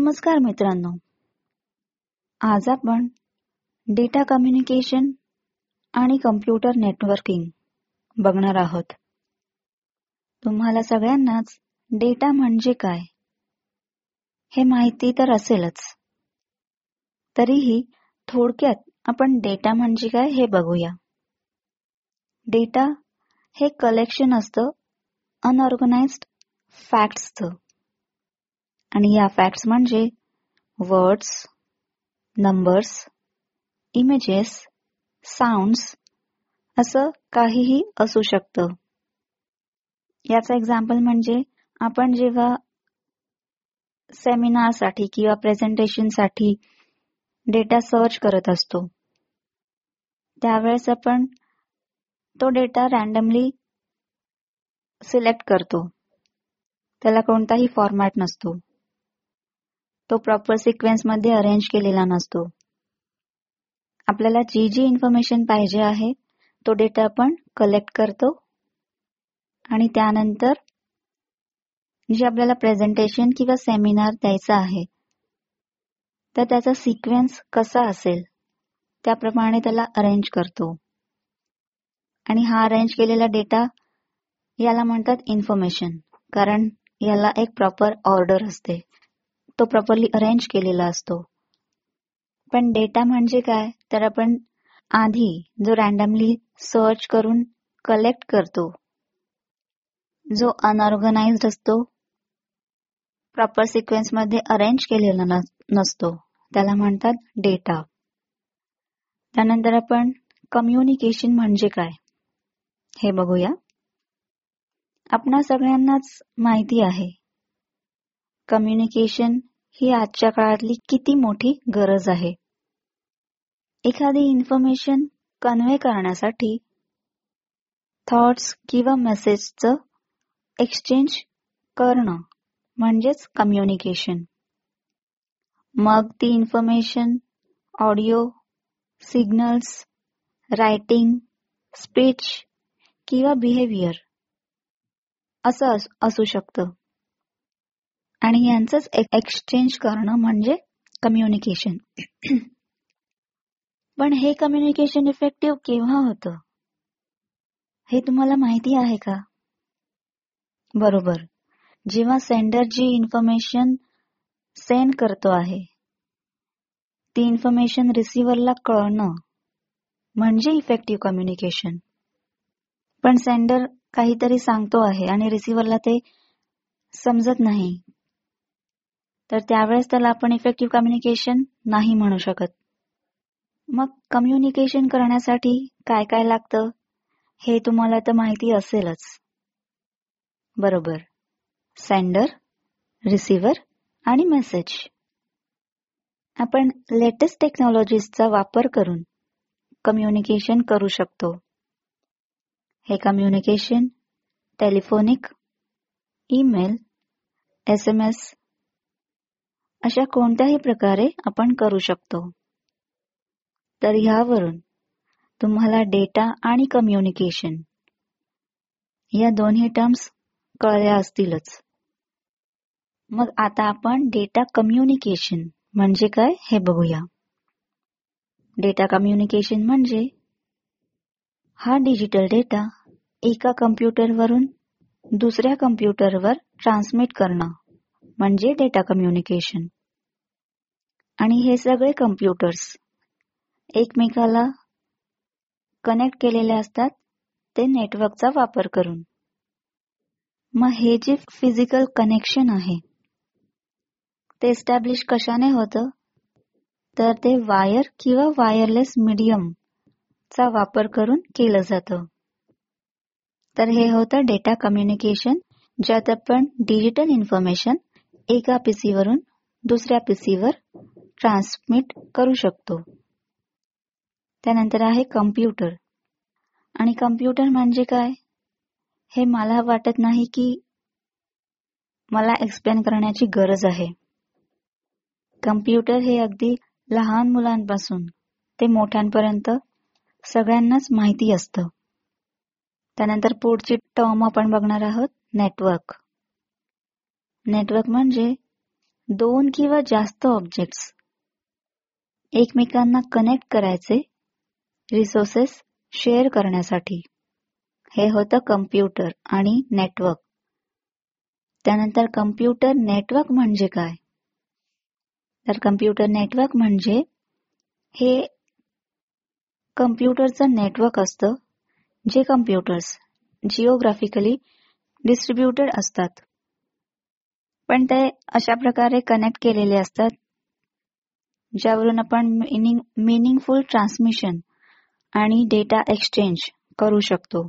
नमस्कार मित्रांनो, आज आपण डेटा कम्युनिकेशन आणि कम्प्युटर नेटवर्किंग बघणार आहोत. तुम्हाला सगळ्यांनाच डेटा म्हणजे काय हे माहिती तर असेलच. तरीही थोडक्यात आपण डेटा म्हणजे काय हे बघूया. डेटा हे कलेक्शन असतं अनऑर्गनाइज्ड फॅक्ट्सचं. आणि या फॅक्ट्स म्हणजे वर्ड्स, नंबर्स, इमेजेस, साऊंड्स असं काहीही असू शकतं. याचा एक्झाम्पल म्हणजे आपण जेव्हा सेमिनारसाठी किंवा प्रेझेंटेशनसाठी डेटा सर्च करत असतो त्यावेळेस आपण तो डेटा रॅन्डमली सिलेक्ट करतो. त्याला कोणताही फॉर्मॅट नसतो. तो प्रॉपर सिक्वेन्स मध्ये अरेंज केलेला नसतो. आपल्याला जी इन्फॉर्मेशन पाहिजे आहे तो डेटा आपण कलेक्ट करतो आणि त्यानंतर जे आपल्याला प्रेझेंटेशन किंवा सेमिनार द्यायचा आहे तर त्याचा सिक्वेन्स कसा असेल त्याप्रमाणे त्याला अरेंज करतो. आणि हा अरेंज केलेला डेटा याला म्हणतात इन्फॉर्मेशन, कारण याला एक प्रॉपर ऑर्डर असते. तो प्रॉपरली अरेंज केलेला असतो. पण डेटा म्हणजे काय तर आपण आधी जो रॅन्डमली सर्च करून कलेक्ट करतो, जो अनऑर्गनाइज्ड असतो, प्रॉपर सिक्वेन्स मध्ये अरेंज केलेला नसतो, त्याला म्हणतात डेटा. त्यानंतर आपण कम्युनिकेशन म्हणजे काय हे बघूया. आपणा सगळ्यांनाच माहिती आहे कम्युनिकेशन ही आजच्या काळातली किती मोठी गरज आहे. एखादी इन्फॉर्मेशन कन्वे करण्यासाठी थॉट्स किंवा मेसेजचं एक्सचेंज करणं म्हणजेच कम्युनिकेशन. मग ती information audio, signals, writing, speech किंवा बिहेवियर असं असू शकतं. आणि यांचंच एक्सचेंज करणं म्हणजे कम्युनिकेशन. पण हे कम्युनिकेशन इफेक्टिव्ह केव्हा होतं हे तुम्हाला माहिती आहे का? बरोबर, जेव्हा सेंडर जी इन्फॉर्मेशन सेंड करतो आहे ती इन्फॉर्मेशन रिसिव्हरला कळणं म्हणजे इफेक्टिव्ह कम्युनिकेशन. पण सेंडर काहीतरी सांगतो आहे आणि रिसिव्हरला ते समजत नाही, तर त्यावेळेस त्याला आपण इफेक्टिव्ह कम्युनिकेशन नाही म्हणू शकत. मग कम्युनिकेशन करण्यासाठी काय काय लागतं हे तुम्हाला तर माहिती असेलच. बरोबर, सेंडर, रिसिव्हर आणि मेसेज. आपण लेटेस्ट टेक्नॉलॉजीजचा वापर करून कम्युनिकेशन करू शकतो. हे कम्युनिकेशन टेलिफोनिक, ईमेल, SMS अशा कोणत्याही प्रकारे आपण करू शकतो. तर ह्यावरून तुम्हाला डेटा आणि कम्युनिकेशन या दोन्ही टर्म्स कळल्या असतीलच. मग आता आपण डेटा कम्युनिकेशन म्हणजे काय हे बघूया. डेटा कम्युनिकेशन म्हणजे हा डिजिटल डेटा एका कम्प्युटरवरून दुसऱ्या कम्प्युटरवर ट्रान्समिट करणं म्हणजे डेटा कम्युनिकेशन. आणि हे सगळे कम्प्युटर्स एकमेकाला कनेक्ट केलेले असतात ते नेटवर्कचा वापर करून. मग हे जे फिजिकल कनेक्शन आहे ते एस्टॅब्लिश कशाने होतं तर ते वायर किंवा वायरलेस मीडियम चा वापर करून केलं जातं. तर हे होतं डेटा कम्युनिकेशन, ज्यात आपण डिजिटल इन्फॉर्मेशन एका PC वरून दुसऱ्या PC वर ट्रान्समिट करू शकतो. त्यानंतर आहे कम्प्युटर. आणि कम्प्युटर म्हणजे काय हे मला वाटत नाही की मला एक्सप्लेन करण्याची गरज आहे. कम्प्युटर हे अगदी लहान मुलांपासून ते मोठ्यांपर्यंत सगळ्यांनाच माहिती असतं. त्यानंतर पुढची टर्म आपण बघणार आहोत नेटवर्क. नेटवर्क म्हणजे 2 किंवा जास्त ऑब्जेक्ट्स एकमेकांना कनेक्ट करायचे रिसोर्सेस शेअर करण्यासाठी. हे होतं कम्प्युटर आणि नेटवर्क. त्यानंतर कम्प्युटर नेटवर्क म्हणजे काय? तर कम्प्युटर नेटवर्क म्हणजे हे कम्प्युटरचं नेटवर्क असतं जे कम्प्युटर्स जिओग्राफिकली डिस्ट्रीब्युटेड असतात, पण ते अशा प्रकारे कनेक्ट केलेले असतात ज्यावरून आपण मिनिंगफुल ट्रान्समिशन आणि डेटा एक्सचेंज करू शकतो.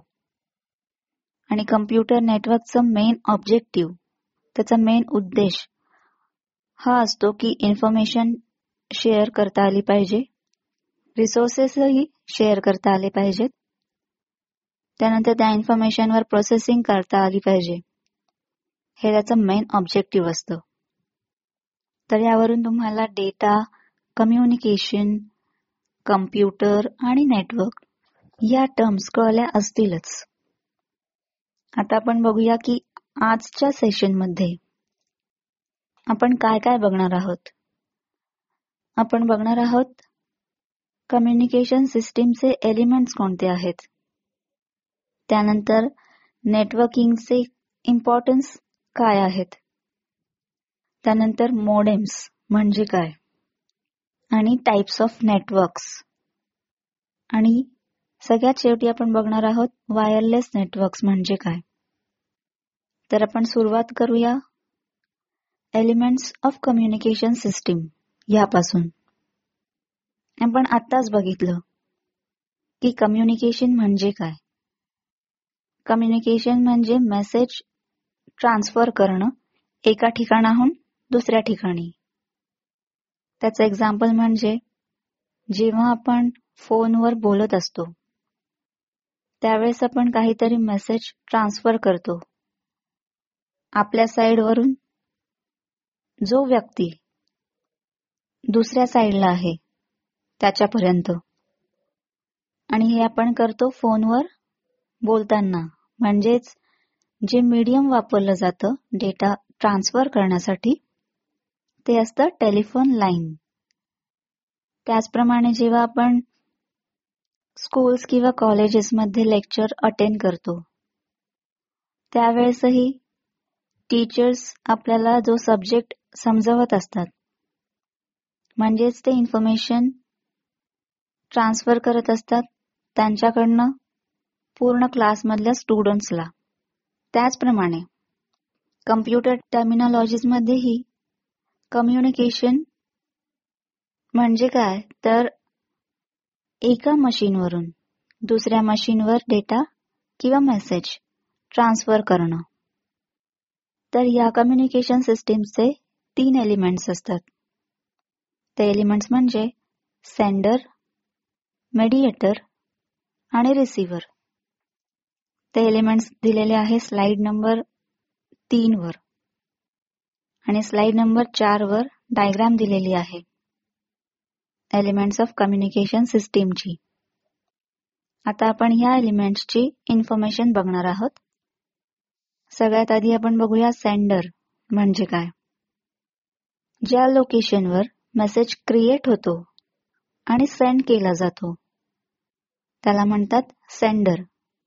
आणि कम्प्युटर नेटवर्कचं मेन ऑब्जेक्टिव्ह, त्याचा मेन उद्देश हा असतो की इन्फॉर्मेशन शेअर करता आली पाहिजे, रिसोर्सेसही शेअर करता आले पाहिजेत, त्यानंतर त्या इन्फॉर्मेशनवर प्रोसेसिंग करता आली पाहिजे. हे त्याचं मेन ऑब्जेक्टिव्ह असतं. तर यावरून तुम्हाला डेटा, कम्युनिकेशन, कम्प्युटर आणि नेटवर्क या टर्म्स कळल्या असतीलच. आता आपण बघूया की आजच्या सेशनमध्ये आपण काय काय बघणार आहोत. आपण बघणार आहोत कम्युनिकेशन सिस्टीमचे एलिमेंट्स कोणते आहेत, त्यानंतर नेटवर्किंगचे इम्पॉर्टन्स काय आहेत, त्यानंतर मोडेम्स म्हणजे काय, आणि टाइप्स ऑफ नेटवर्क्स, आणि सगळ्यात शेवटी आपण बघणार आहोत वायरलेस नेटवर्क्स म्हणजे काय. तर आपण सुरुवात करूया एलिमेंट्स ऑफ कम्युनिकेशन सिस्टीम यापासून. आपण आत्ताच बघितलं की कम्युनिकेशन म्हणजे काय. कम्युनिकेशन म्हणजे मेसेज ट्रान्सफर करणं एका ठिकाणाहून दुसऱ्या ठिकाणी. त्याचं एक्झाम्पल म्हणजे जेव्हा आपण फोनवर बोलत असतो त्यावेळेस आपण काहीतरी मेसेज ट्रान्सफर करतो आपल्या साईडवरून जो व्यक्ती दुसऱ्या साईडला आहे त्याच्यापर्यंत, आणि हे आपण करतो फोनवर बोलताना. म्हणजेच जे मीडियम वापरलं जातं डेटा ट्रान्सफर करण्यासाठी ते असतं टेलिफोन लाईन. त्याचप्रमाणे जेव्हा आपण स्कूल्स किंवा कॉलेजेसमध्ये लेक्चर अटेंड करतो त्यावेळेसही टीचर्स आपल्याला जो सब्जेक्ट समजावत असतात म्हणजेच ते इन्फॉर्मेशन ट्रान्सफर करत असतात त्यांच्याकडनं पूर्ण क्लासमधल्या स्टुडंट्सला. त्याचप्रमाणे कम्प्युटर टर्मिनॉलॉजीजमध्येही कम्युनिकेशन म्हणजे काय तर एका मशीनवरून दुसऱ्या मशीनवर डेटा किंवा मेसेज ट्रान्सफर करणं. तर या कम्युनिकेशन सिस्टीमचे 3 एलिमेंट्स असतात. ते एलिमेंट्स म्हणजे सेंडर, मेडिएटर आणि रिसिव्हर. ते एलिमेंट्स दिलेले आहे स्लाइड नंबर 3 वर, आणि स्लाइड नंबर 4 वर डायग्राम दिलेली आहे एलिमेंट्स ऑफ कम्युनिकेशन सिस्टीमची. आता आपण ह्या एलिमेंट्सची इन्फॉर्मेशन बघणार आहोत. सगळ्यात आधी आपण बघूया सेंडर म्हणजे काय. ज्या लोकेशनवर मेसेज क्रिएट होतो आणि सेंड केला जातो त्याला म्हणतात सेंडर.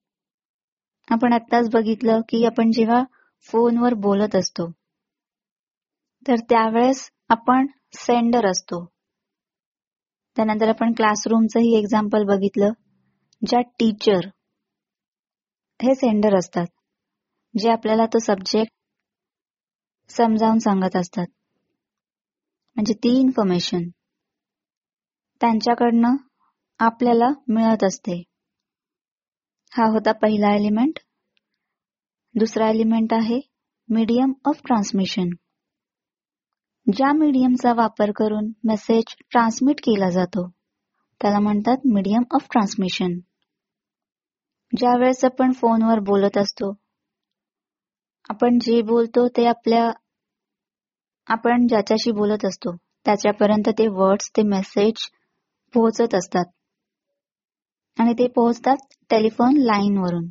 आपण आत्ताच बघितलं की आपण जेव्हा फोनवर बोलत असतो तर त्यावेळेस आपण सेंडर असतो. त्यानंतर आपण क्लासरूमचंही एक्झाम्पल बघितलं ज्यात टीचर हे सेंडर असतात जे आपल्याला तो सब्जेक्ट समजावून सांगत असतात. म्हणजे ती इन्फॉर्मेशन त्यांच्याकडनं आपल्याला मिळत असते. हा होता पहिला एलिमेंट. दुसरा एलिमेंट आहे मीडियम ऑफ ट्रान्समिशन. ज्या मीडियमचा वापर करून मेसेज ट्रान्समिट केला जातो त्याला म्हणतात मीडियम ऑफ ट्रान्समिशन. ज्या वेळेस आपण फोनवर बोलत असतो आपण जे बोलतो ते आपण ज्याच्याशी बोलत असतो त्याच्यापर्यंत ते वर्ड्स, ते मेसेज पोहोचत असतात, आणि ते पोहोचतात टेलिफोन लाईन वरून.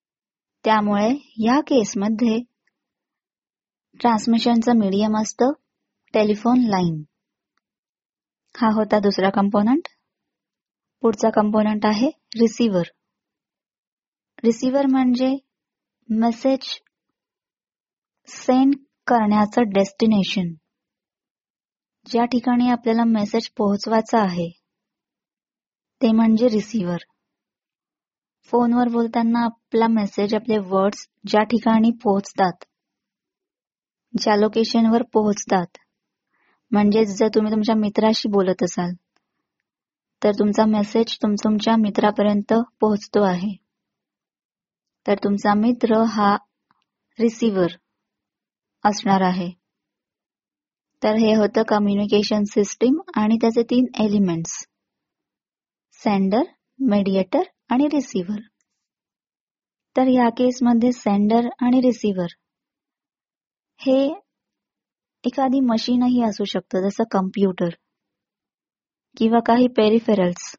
त्यामुळे या केसमध्ये ट्रान्समिशनचं मीडियम असतं टेलिफोन लाईन हा होता दुसरा कंपोनंट. पुढचा कंपोनंट आहे रिसिव्हर. रिसिव्हर म्हणजे मेसेज सेंड करण्याचं डेस्टिनेशन. ज्या ठिकाणी आपल्याला मेसेज पोहोचवायचा आहे ते म्हणजे रिसिव्हर. फोनवर बोलताना आपला मेसेज, आपले वर्ड्स ज्या ठिकाणी पोहोचतात, ज्या लोकेशनवर पोहोचतात, म्हणजेच जर तुम्ही तुमच्या मित्राशी बोलत असाल तर तुमचा मेसेज तुमच्या मित्रापर्यंत पोहोचतो आहे, तर तुमचा मित्र हा रिसिव्हर असणार आहे. तर हे होतं कम्युनिकेशन सिस्टीम आणि त्याचे 3 एलिमेंट्स: सेंडर, मेडिएटर आणि रिसिव्हर. तर या केसमध्ये सेंडर आणि रिसिव्हर हे एखादी मशीनही असू शकतं, जसं कम्प्युटर किंवा काही पेरिफेरल्स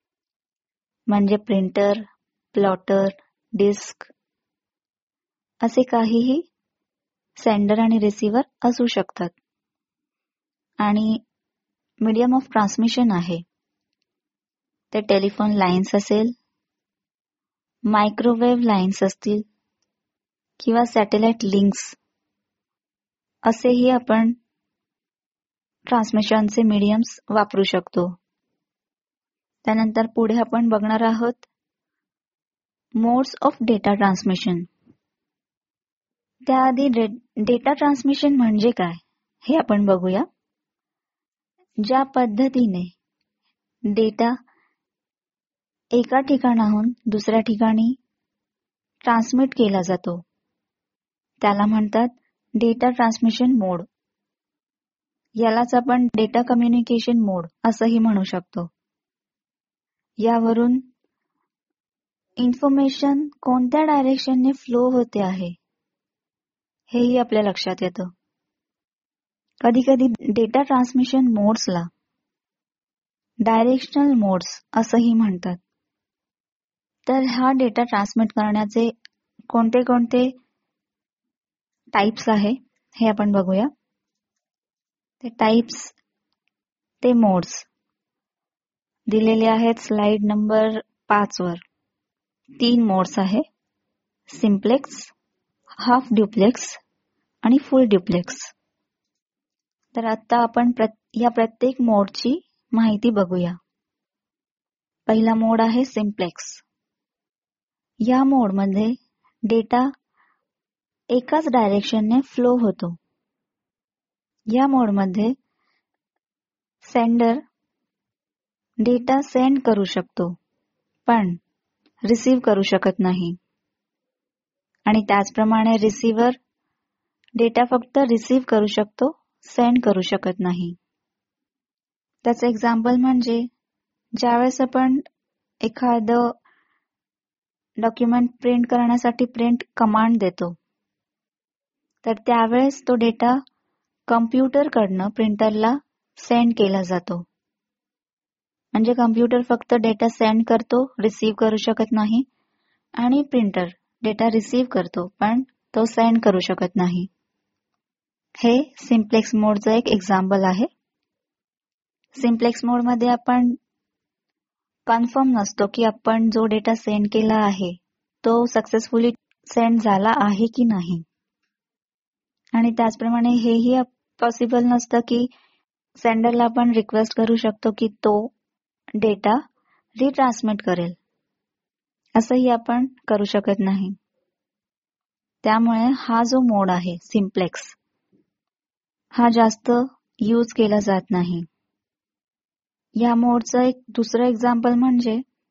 म्हणजे प्रिंटर, प्लॉटर, डिस्क, असे काहीही सेंडर आणि रिसिव्हर असू शकतात. आणि मीडियम ऑफ ट्रान्समिशन आहे ते टेलिफोन लाईन्स असेल, मायक्रोवेव्ह लाईन्स असतील किंवा सॅटेलाइट लिंक्स, असेही आपण ट्रान्समिशनचे मीडियम्स वापरू शकतो. त्यानंतर पुढे आपण बघणार आहोत मोड्स ऑफ डेटा ट्रान्समिशन. त्याआधी डेटा ट्रान्समिशन म्हणजे काय हे आपण बघूया. ज्या पद्धतीने डेटा एका ठिकाणाहून दुसऱ्या ठिकाणी ट्रान्समिट केला जातो त्याला म्हणतात डेटा ट्रान्समिशन मोड. यालाच आपण डेटा कम्युनिकेशन मोड असंही म्हणू शकतो. यावरून इन्फॉर्मेशन कोणत्या डायरेक्शनने फ्लो होते आहे हेही आपल्या लक्षात येतं. कधी कधी डेटा ट्रान्समिशन मोड्सला डायरेक्शनल मोड्स असंही म्हणतात. तर हा डेटा ट्रान्समिट करण्याचे कोणते कोणते टाइप्स आहे हे आपण बघूया. ते टाइप्स, ते मोड्स दिलेले आहेत स्लाइड नंबर 5 वर. 3 मोड्स आहे: सिम्प्लेक्स, हाफ ड्युप्लेक्स आणि फुल ड्युप्लेक्स. तर आता आपण या प्रत्येक मोडची माहिती बघूया. पहिला मोड आहे सिम्प्लेक्स. या मोडमध्ये डेटा एकाच डायरेक्शनने फ्लो होतो. या मोडमध्ये सेंडर डेटा सेंड करू शकतो पण रिसीव्ह करू शकत नाही, आणि त्याचप्रमाणे रिसिव्हर डेटा फक्त रिसीव्ह करू शकतो, सेंड करू शकत नाही. त्याचं एक्झाम्पल म्हणजे ज्यावेळेस आपण एखादं डॉक्युमेंट प्रिंट करण्यासाठी प्रिंट कमांड देतो तर त्यावेळेस तो डेटा कम्प्युटरकडनं प्रिंटरला सेंड केला जातो. म्हणजे कम्प्युटर फक्त डेटा सेंड करतो, रिसीव्ह करू शकत नाही, आणि प्रिंटर डेटा रिसीव्ह करतो पण तो सेंड करू शकत नाही. हे सिम्प्लेक्स मोडचं एक एक्झाम्पल आहे. सिम्प्लेक्स मोडमध्ये आपण कन्फर्म नसतो की आपण जो डेटा सेंड केला आहे तो सक्सेसफुली सेंड झाला आहे की नाही, आणि त्याचप्रमाणे हेही पॉसिबल नसतं की सेंडरला आपण रिक्वेस्ट करू शकतो की तो डेटा रिट्रान्समिट करेल, असंही आपण करू शकत नाही. त्यामुळे हा जो मोड आहे सिम्प्लेक्स, हा जास्त यूज केला जात नाही. या मोडचं एक दुसरं एक्झाम्पल म्हणजे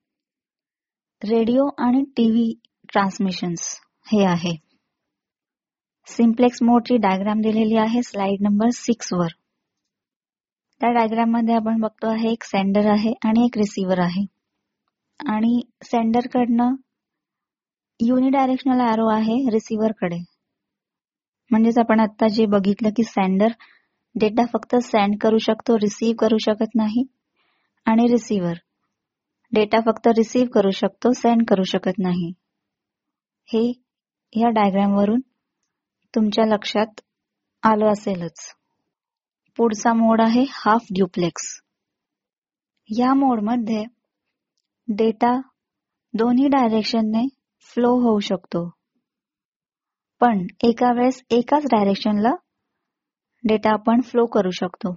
रेडिओ आणि टीव्ही ट्रान्समिशन्स हे आहे. सिम्प्लेक्स मोडची डायग्राम दिलेली आहे स्लाइड नंबर 6 वर. त्या डायग्राम मध्ये आपण बघतो आहे एक सेंडर आहे आणि एक रिसिव्हर आहे, आणि सेंडर कडनं युनिडायरेक्शनल एरो आहे रिसिव्हर कडे. म्हणजेच आपण आता जे बघितलं की सेंडर डेटा फक्त सेंड करू शकतो, रिसीव्ह करू शकत नाही, आणि रिसिव्हर डेटा फक्त रिसीव्ह करू शकतो, सेंड करू शकत नाही. हे या डायग्राम वरून तुमच्या लक्षात आलं असेलच. पुढचा मोड आहे हाफ ड्युप्लेक्स. या मोडमध्ये डेटा दोन्ही डायरेक्शनने फ्लो होऊ शकतो, पण एका वेळेस एकाच डायरेक्शनला डेटा आपण फ्लो करू शकतो.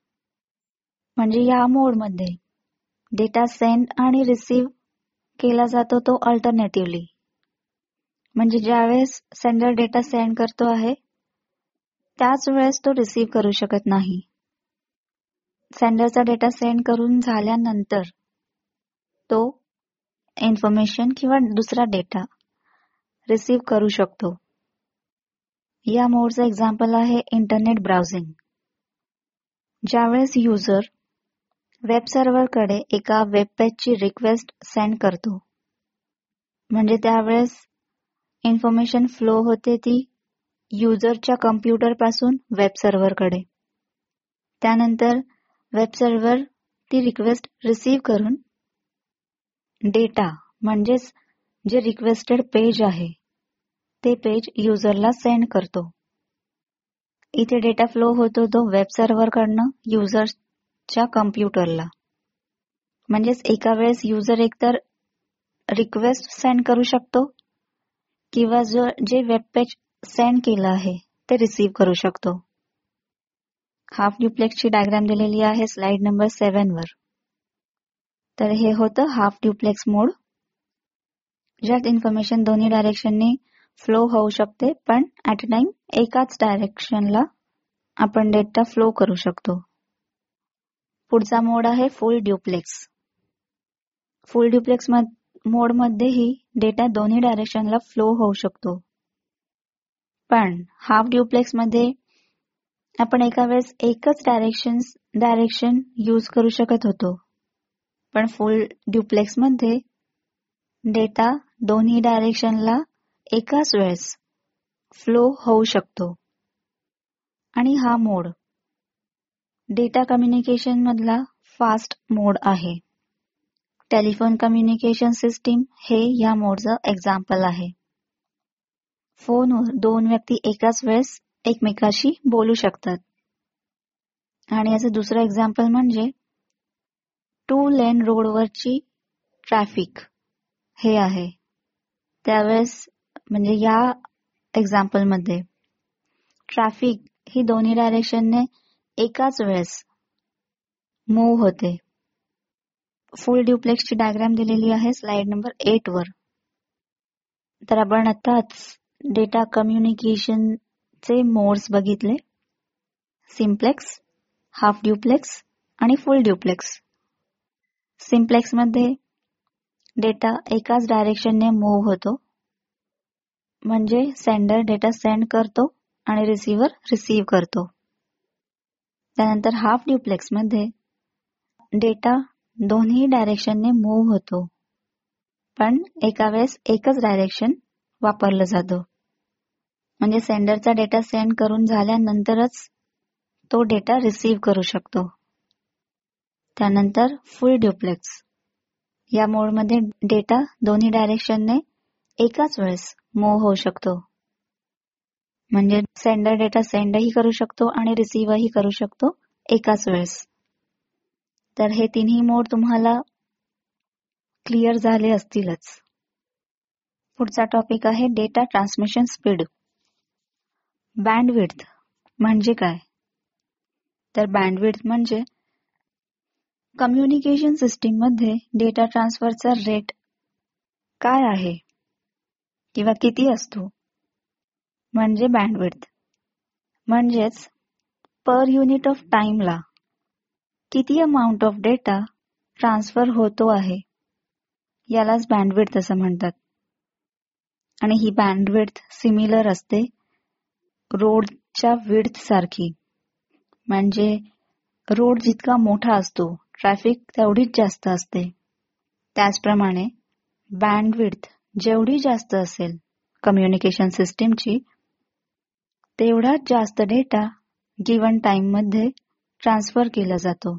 म्हणजे या मोडमध्ये डेटा सेंड आणि रिसीव्ह केला जातो तो अल्टरनेटिव्हली. म्हणजे ज्यावेळेस सेंडर डेटा सेंड करतो आहे त्याच वेळेस तो रिसीव्ह करू शकत नाही. सेंडरचा डेटा सेंड करून झाल्यानंतर तो इन्फॉर्मेशन किंवा दुसरा डेटा रिसीव्ह करू शकतो. या मोडचं एक्झाम्पल आहे इंटरनेट ब्राउझिंग. ज्यावेळेस युजर वेब सर्व्हरकडे एका वेब पेजची रिक्वेस्ट सेंड करतो, म्हणजे त्यावेळेस इन्फॉर्मेशन फ्लो होते ती युजरच्या कम्प्युटर पासून वेब सर्व्हरकडे. त्यानंतर वेब सर्व्हर ती रिक्वेस्ट रिसीव्ह करून डेटा म्हणजेच जे रिक्वेस्टेड पेज आहे ते पेज युजरला सेंड करतो. इथे डेटा फ्लो होतो तो वेब सर्व्हरकडनं युजरच्या कम्प्युटरला. म्हणजेच एका वेळेस युजर एकतर रिक्वेस्ट सेंड करू शकतो किंवा जे वेब पेज सेंड केलं आहे ते रिसीव्ह करू शकतो. हाफ ड्युप्लेक्सची डायग्राम दिलेली आहे स्लाइड नंबर 7 वर. तर हे होतं हाफ ड्युप्लेक्स मोड, ज्यात इन्फॉर्मेशन दोन्ही डायरेक्शननी फ्लो होऊ शकते, पण ऍट अ टाइम एकाच डायरेक्शनला आपण डेटा फ्लो करू शकतो. पुढचा मोड आहे फुल ड्युप्लेक्स. फुल ड्युप्लेक्स मोडमध्येही डेटा दोन्ही डायरेक्शनला फ्लो होऊ शकतो, पण हाफ ड्युप्लेक्स मध्ये आपण एका वेळेस एकच डायरेक्शन यूज करू शकत होतो, पण फुल ड्युप्लेक्स मध्ये डेटा दोन्ही डायरेक्शनला एकाच वेळेस फ्लो होऊ शकतो. आणि हा मोड डेटा कम्युनिकेशन मधला फास्ट मोड आहे. टेलिफोन कम्युनिकेशन सिस्टीम हे या मोडचं एक्झाम्पल आहे. फोनवर दोन व्यक्ती एकाच वेळेस एकमेकाशी बोलू शकतात. आणि याचं दुसरं एक्झाम्पल म्हणजे 2 लेन रोडवरची ट्रॅफिक हे आहे. त्यावेळेस म्हणजे या एक्झाम्पल मध्ये ट्रॅफिक ही दोन्ही डायरेक्शनने एकाच वेळेस मूव्ह होते. फुल ड्युप्लेक्सची डायग्राम दिलेली आहे स्लाइड नंबर 8 वर. तर आपण आताच डेटा कम्युनिकेशनचे मोड्स बघितले: सिम्प्लेक्स, हाफ ड्युप्लेक्स आणि फुल ड्युप्लेक्स. सिम्प्लेक्स मध्ये डेटा एकाच डायरेक्शनने मूव्ह होतो, म्हणजे सेंडर डेटा सेंड करतो आणि रिसीव्हर रिसीव्ह करतो. त्यानंतर हाफ ड्युप्लेक्स मध्ये डेटा दोन्ही डायरेक्शनने मूव्ह होतो, पण एका वेळेस एकच डायरेक्शन वापरलं जातं, म्हणजे सेंडरचा डेटा सेंड करून झाल्यानंतरच तो डेटा रिसीव्ह करू शकतो. त्यानंतर फुल ड्युप्लेक्स. या मोडमध्ये डेटा दोन्ही डायरेक्शनने एकाच वेळेस मूव्ह होऊ शकतो, म्हणजे सेंडर डेटा सेंडही करू शकतो आणि रिसीव्हही करू शकतो एकाच वेळेस. तर हे तिन्ही मोड तुम्हाला क्लिअर झाले असतीलच. पुढचा टॉपिक आहे डेटा ट्रान्समिशन स्पीड. बँडविड्थ म्हणजे काय? तर बँडविड्थ म्हणजे कम्युनिकेशन सिस्टीम मध्ये डेटा ट्रान्सफरचा रेट काय आहे किंवा किती असतो, म्हणजे बँडविड्थ. म्हणजेच पर युनिट ऑफ टाइमला किती अमाऊंट ऑफ डेटा ट्रान्सफर होतो आहे, यालाच बँडविड्थ असं म्हणतात. आणि ही बँडविड्थ सिमिलर असते रोडच्या विड्थ सारखी. म्हणजे रोड जितका मोठा असतो ट्रॅफिक तेवढीच जास्त असते. त्याचप्रमाणे बँडविड्थ जेवढी जास्त असेल कम्युनिकेशन सिस्टीमची, तेवढाच जास्त डेटा गिवन टाइम मध्ये ट्रान्सफर केला जातो.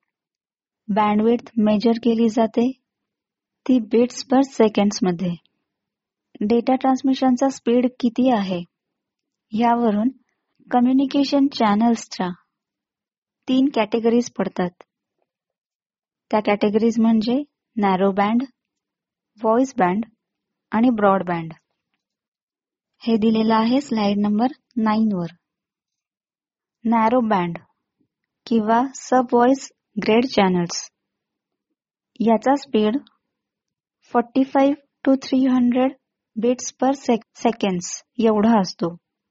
बँडविड्थ मेजर केली जाते ती बिट्स पर सेकंड्स मध्ये. डेटा ट्रान्समिशनचा स्पीड किती आहे यावरून कम्युनिकेशन चॅनल्सच्या 3 कॅटेगरीज पडतात. त्या कॅटेगरीज म्हणजे नॅरो बँड, व्हॉइस बँड आणि ब्रॉड बँड. हे दिलेलं आहे स्लाइड नंबर 9 वर. नॅरो बँड किंवा सब व्हॉइस ग्रेड चॅनल्स याचा speed 45 to 300 bits per seconds एवढा असतो.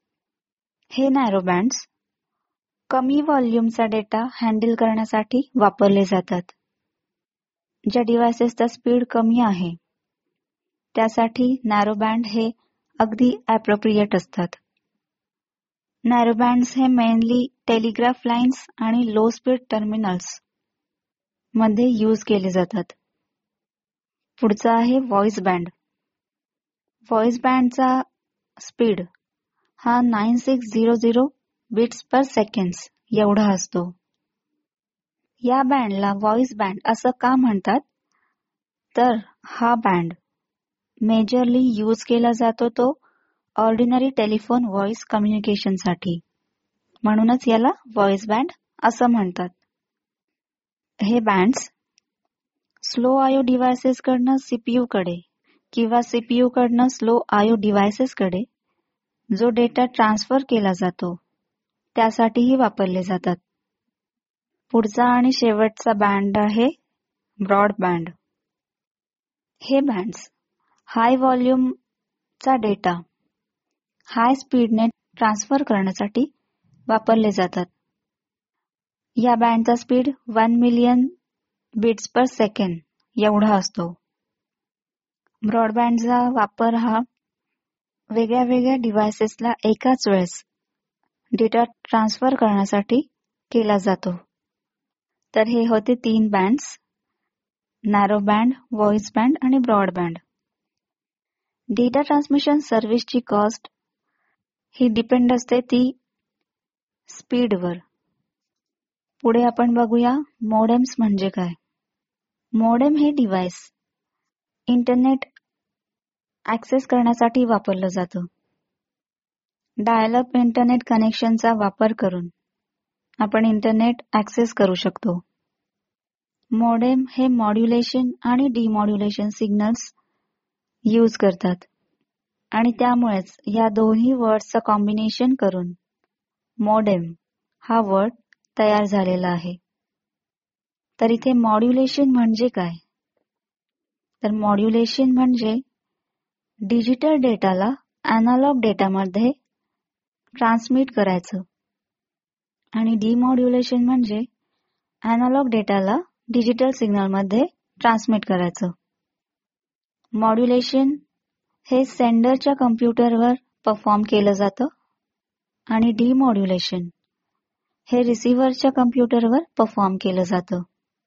हे नॅरो बँड्स कमी व्हॉल्यूमचा डेटा हँडल करण्यासाठी वापरले जातात. ज्या डिव्हायसेसचा स्पीड कमी आहे त्यासाठी नॅरो बँड हे अगदी ॲप्रोप्रिएट असतात. नॅरो बँड्स हे मेनली टेलिग्राफ लाईन्स आणि लो स्पीड टर्मिनल्स मध्ये यूज केले जातात. पुढचा आहे व्हॉइस बँड. व्हॉइस बँडचा स्पीड हा 9600 बिट्स पर सेकंड्स एवढा असतो. या बँडला व्हॉइस बँड असं का म्हणतात तर हा बँड मेजरली यूज केला जातो तो ऑर्डिनरी टेलिफोन व्हॉइस कम्युनिकेशनसाठी, म्हणूनच याला व्हॉइस बँड असं म्हणतात. हे बँड्स स्लो आयो डिव्हायसेस कडनं सीपीयू कडे किंवा सीपीयू कडनं स्लो आयो डिव्हायसेस कडे जो डेटा ट्रान्सफर केला जातो त्यासाठीही वापरले जातात. पुढचा आणि शेवटचा बँड आहे ब्रॉड बँड. हे बँड्स हाय व्हॉल्यूमचा डेटा हाय स्पीडने ट्रान्सफर करण्यासाठी वापरले जातात. या बँडचा speed 1 million bits per second एवढा असतो. ब्रॉडबँडचा वापर हा वेगळ्या वेगळ्या डिव्हायसेसला एकाच वेळेस डेटा ट्रान्सफर करण्यासाठी केला जातो. तर हे होते 3 bands, narrow band, voice band आणि ब्रॉड बँड. डेटा ट्रान्समिशन सर्व्हिसची कॉस्ट ही डिपेंड असते ती स्पीडवर. पुढे आपण बघूया मोडेम्स म्हणजे काय. मोडेम हे डिव्हाइस इंटरनेट ऍक्सेस करण्यासाठी वापरलं जातं. डायल-अप इंटरनेट कनेक्शनचा वापर करून आपण इंटरनेट ऍक्सेस करू शकतो. मोडेम हे मॉड्युलेशन आणि डिमॉड्युलेशन सिग्नल्स यूज करतात आणि त्यामुळेच या दोन्ही वर्ड्सचं कॉम्बिनेशन करून मोडेम हा वर्ड तयार झालेला आहे. तर इथे मॉड्युलेशन म्हणजे काय तर मॉड्युलेशन म्हणजे डिजिटल डेटाला अॅनालॉग डेटामध्ये ट्रान्समिट करायचं आणि डिमॉड्युलेशन म्हणजे अॅनालॉग डेटाला डिजिटल सिग्नलमध्ये ट्रान्समिट करायचं. मॉड्युलेशन हे सेंडरच्या कम्प्युटरवर परफॉर्म केलं जातं आणि डिमॉड्युलेशन हे रिसिव्हरच्या कम्प्युटरवर परफॉर्म केलं जातं.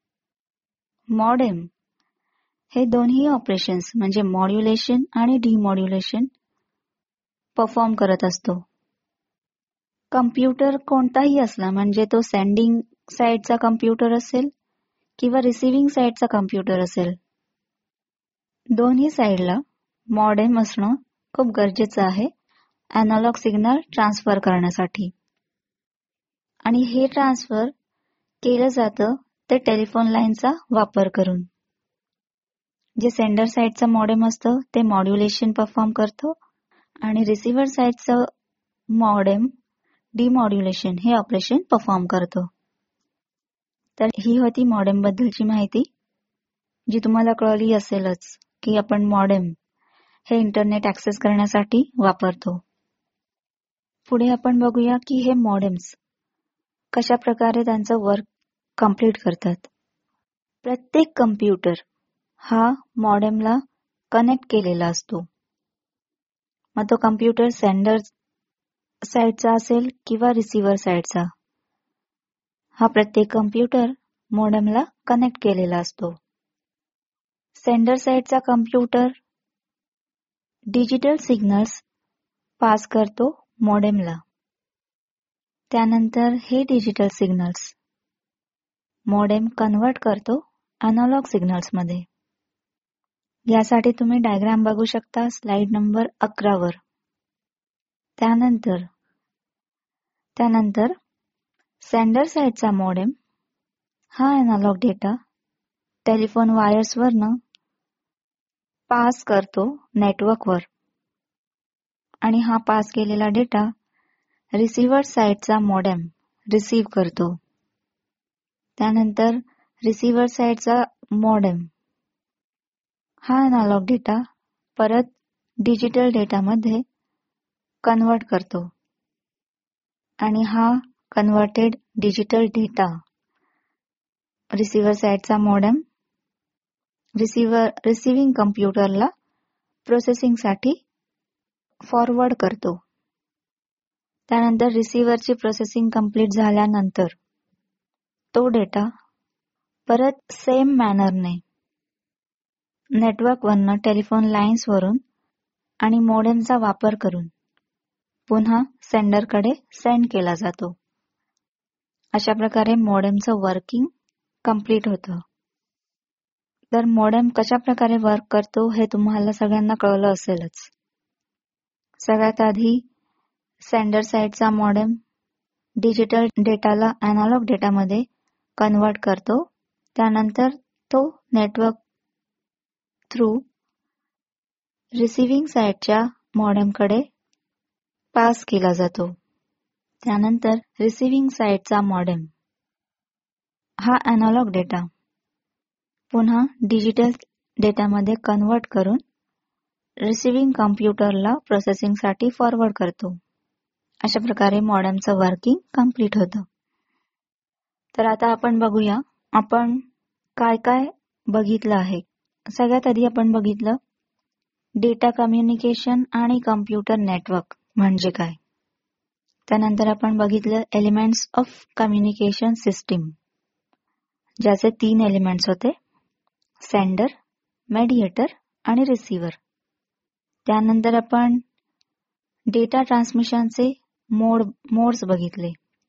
मॉडेम हे दोन्ही ऑपरेशन्स म्हणजे मॉड्युलेशन आणि डिमॉड्युलेशन परफॉर्म करत असतो. कम्प्युटर कोणताही असला म्हणजे तो सेंडिंग साइडचा कम्प्युटर असेल किंवा रिसिव्हिंग साइडचा कम्प्युटर असेल, दोन्ही साइडला मॉडेम असणं खूप गरजेचं आहे अॅनालॉग सिग्नल ट्रान्सफर करण्यासाठी. आणि हे ट्रान्सफर केलं जातं ते टेलिफोन लाईनचा वापर करून. जे सेंडर साइडचं मॉडेम असतं ते मॉड्युलेशन परफॉर्म करतो आणि रिसिव्हर साइडचं मॉडेम डिमॉड्युलेशन हे ऑपरेशन परफॉर्म करतो. तर ही होती मॉडेम बद्दलची माहिती जी तुम्हाला कळली असेलच की आपण मॉडेम हे इंटरनेट ऍक्सेस करण्यासाठी वापरतो. पुढे आपण बघूया की हे मॉडेम्स कशा प्रकारे त्यांचं वर्क कंप्लीट करतात. प्रत्येक कम्प्युटर हा मॉडेमला कनेक्ट केलेला असतो. मग तो कम्प्युटर सेंडर साइडचा असेल किंवा रिसिव्हर साइडचा, हा प्रत्येक कम्प्युटर मॉडेमला कनेक्ट केलेला असतो. सेंडर साइडचा कम्प्युटर डिजिटल सिग्नल्स पास करतो मॉडेमला. त्यानंतर हे डिजिटल सिग्नल्स मॉडेम कन्व्हर्ट करतो अॅनालॉग सिग्नल्स मध्ये. यासाठी तुम्ही डायग्राम बघू शकता स्लाइड नंबर 11 वर. त्यानंतर सेंडर साइडचा मॉडेम हा अॅनालॉग डेटा टेलिफोन वायर्सवरनं पास करतो नेटवर्कवर आणि हा पास केलेला डेटा रिसिव्हर साइडचा मॉडेम रिसीव्ह करतो. त्यानंतर रिसिव्हर साइडचा मॉडेम हा अॅनालॉग डेटा परत डिजिटल डेटामध्ये कन्वर्ट करतो आणि हा कन्वर्टेड डिजिटल डेटा रिसिव्हर साइडचा मॉडेम रिसिव्हिंग कम्प्युटरला प्रोसेसिंगसाठी फॉरवर्ड करतो. त्यानंतर रिसिव्हरची प्रोसेसिंग कंप्लीट झाल्यानंतर तो डेटा परत सेम मॅनरने नेटवर्कवरनं टेलिफोन लाईन्सवरून आणि मॉडेमचा वापर करून पुन्हा सेंडरकडे सेंड केला जातो. अशा प्रकारे मॉडेमचं वर्किंग कंप्लीट होतं. तर मॉडेम कशा प्रकारे वर्क करतो हे तुम्हाला सगळ्यांना कळलं असेलच. सगळ्यात आधी सेंडर साइडचा मॉडेम डिजिटल डेटाला अॅनालॉग डेटामध्ये कन्वर्ट करतो. त्यानंतर तो नेटवर्क थ्रू रिसिव्हिंग साइडच्या मॉडेमकडे पास केला जातो. त्यानंतर रिसिव्हिंग साइडचा मॉडेम हा अॅनालॉग डेटा पुन्हा डिजिटल डेटामध्ये कन्वर्ट करून रिसिव्हिंग कम्प्युटरला प्रोसेसिंगसाठी फॉरवर्ड करतो. अशा प्रकारे मॉडेमचं वर्किंग कंप्लीट होतं. तर आता आपण बघूया आपण काय काय बघितलं आहे. सगळ्यात आधी आपण बघितलं डेटा कम्युनिकेशन आणि कम्प्युटर नेटवर्क म्हणजे काय. त्यानंतर आपण बघितलं एलिमेंट्स ऑफ कम्युनिकेशन सिस्टीम ज्याचे 3 एलिमेंट्स होते, सेंडर, मेडिएटर आणि रिसिव्हर. त्यानंतर आपण डेटा ट्रान्समिशनचे मोड्स बघितले.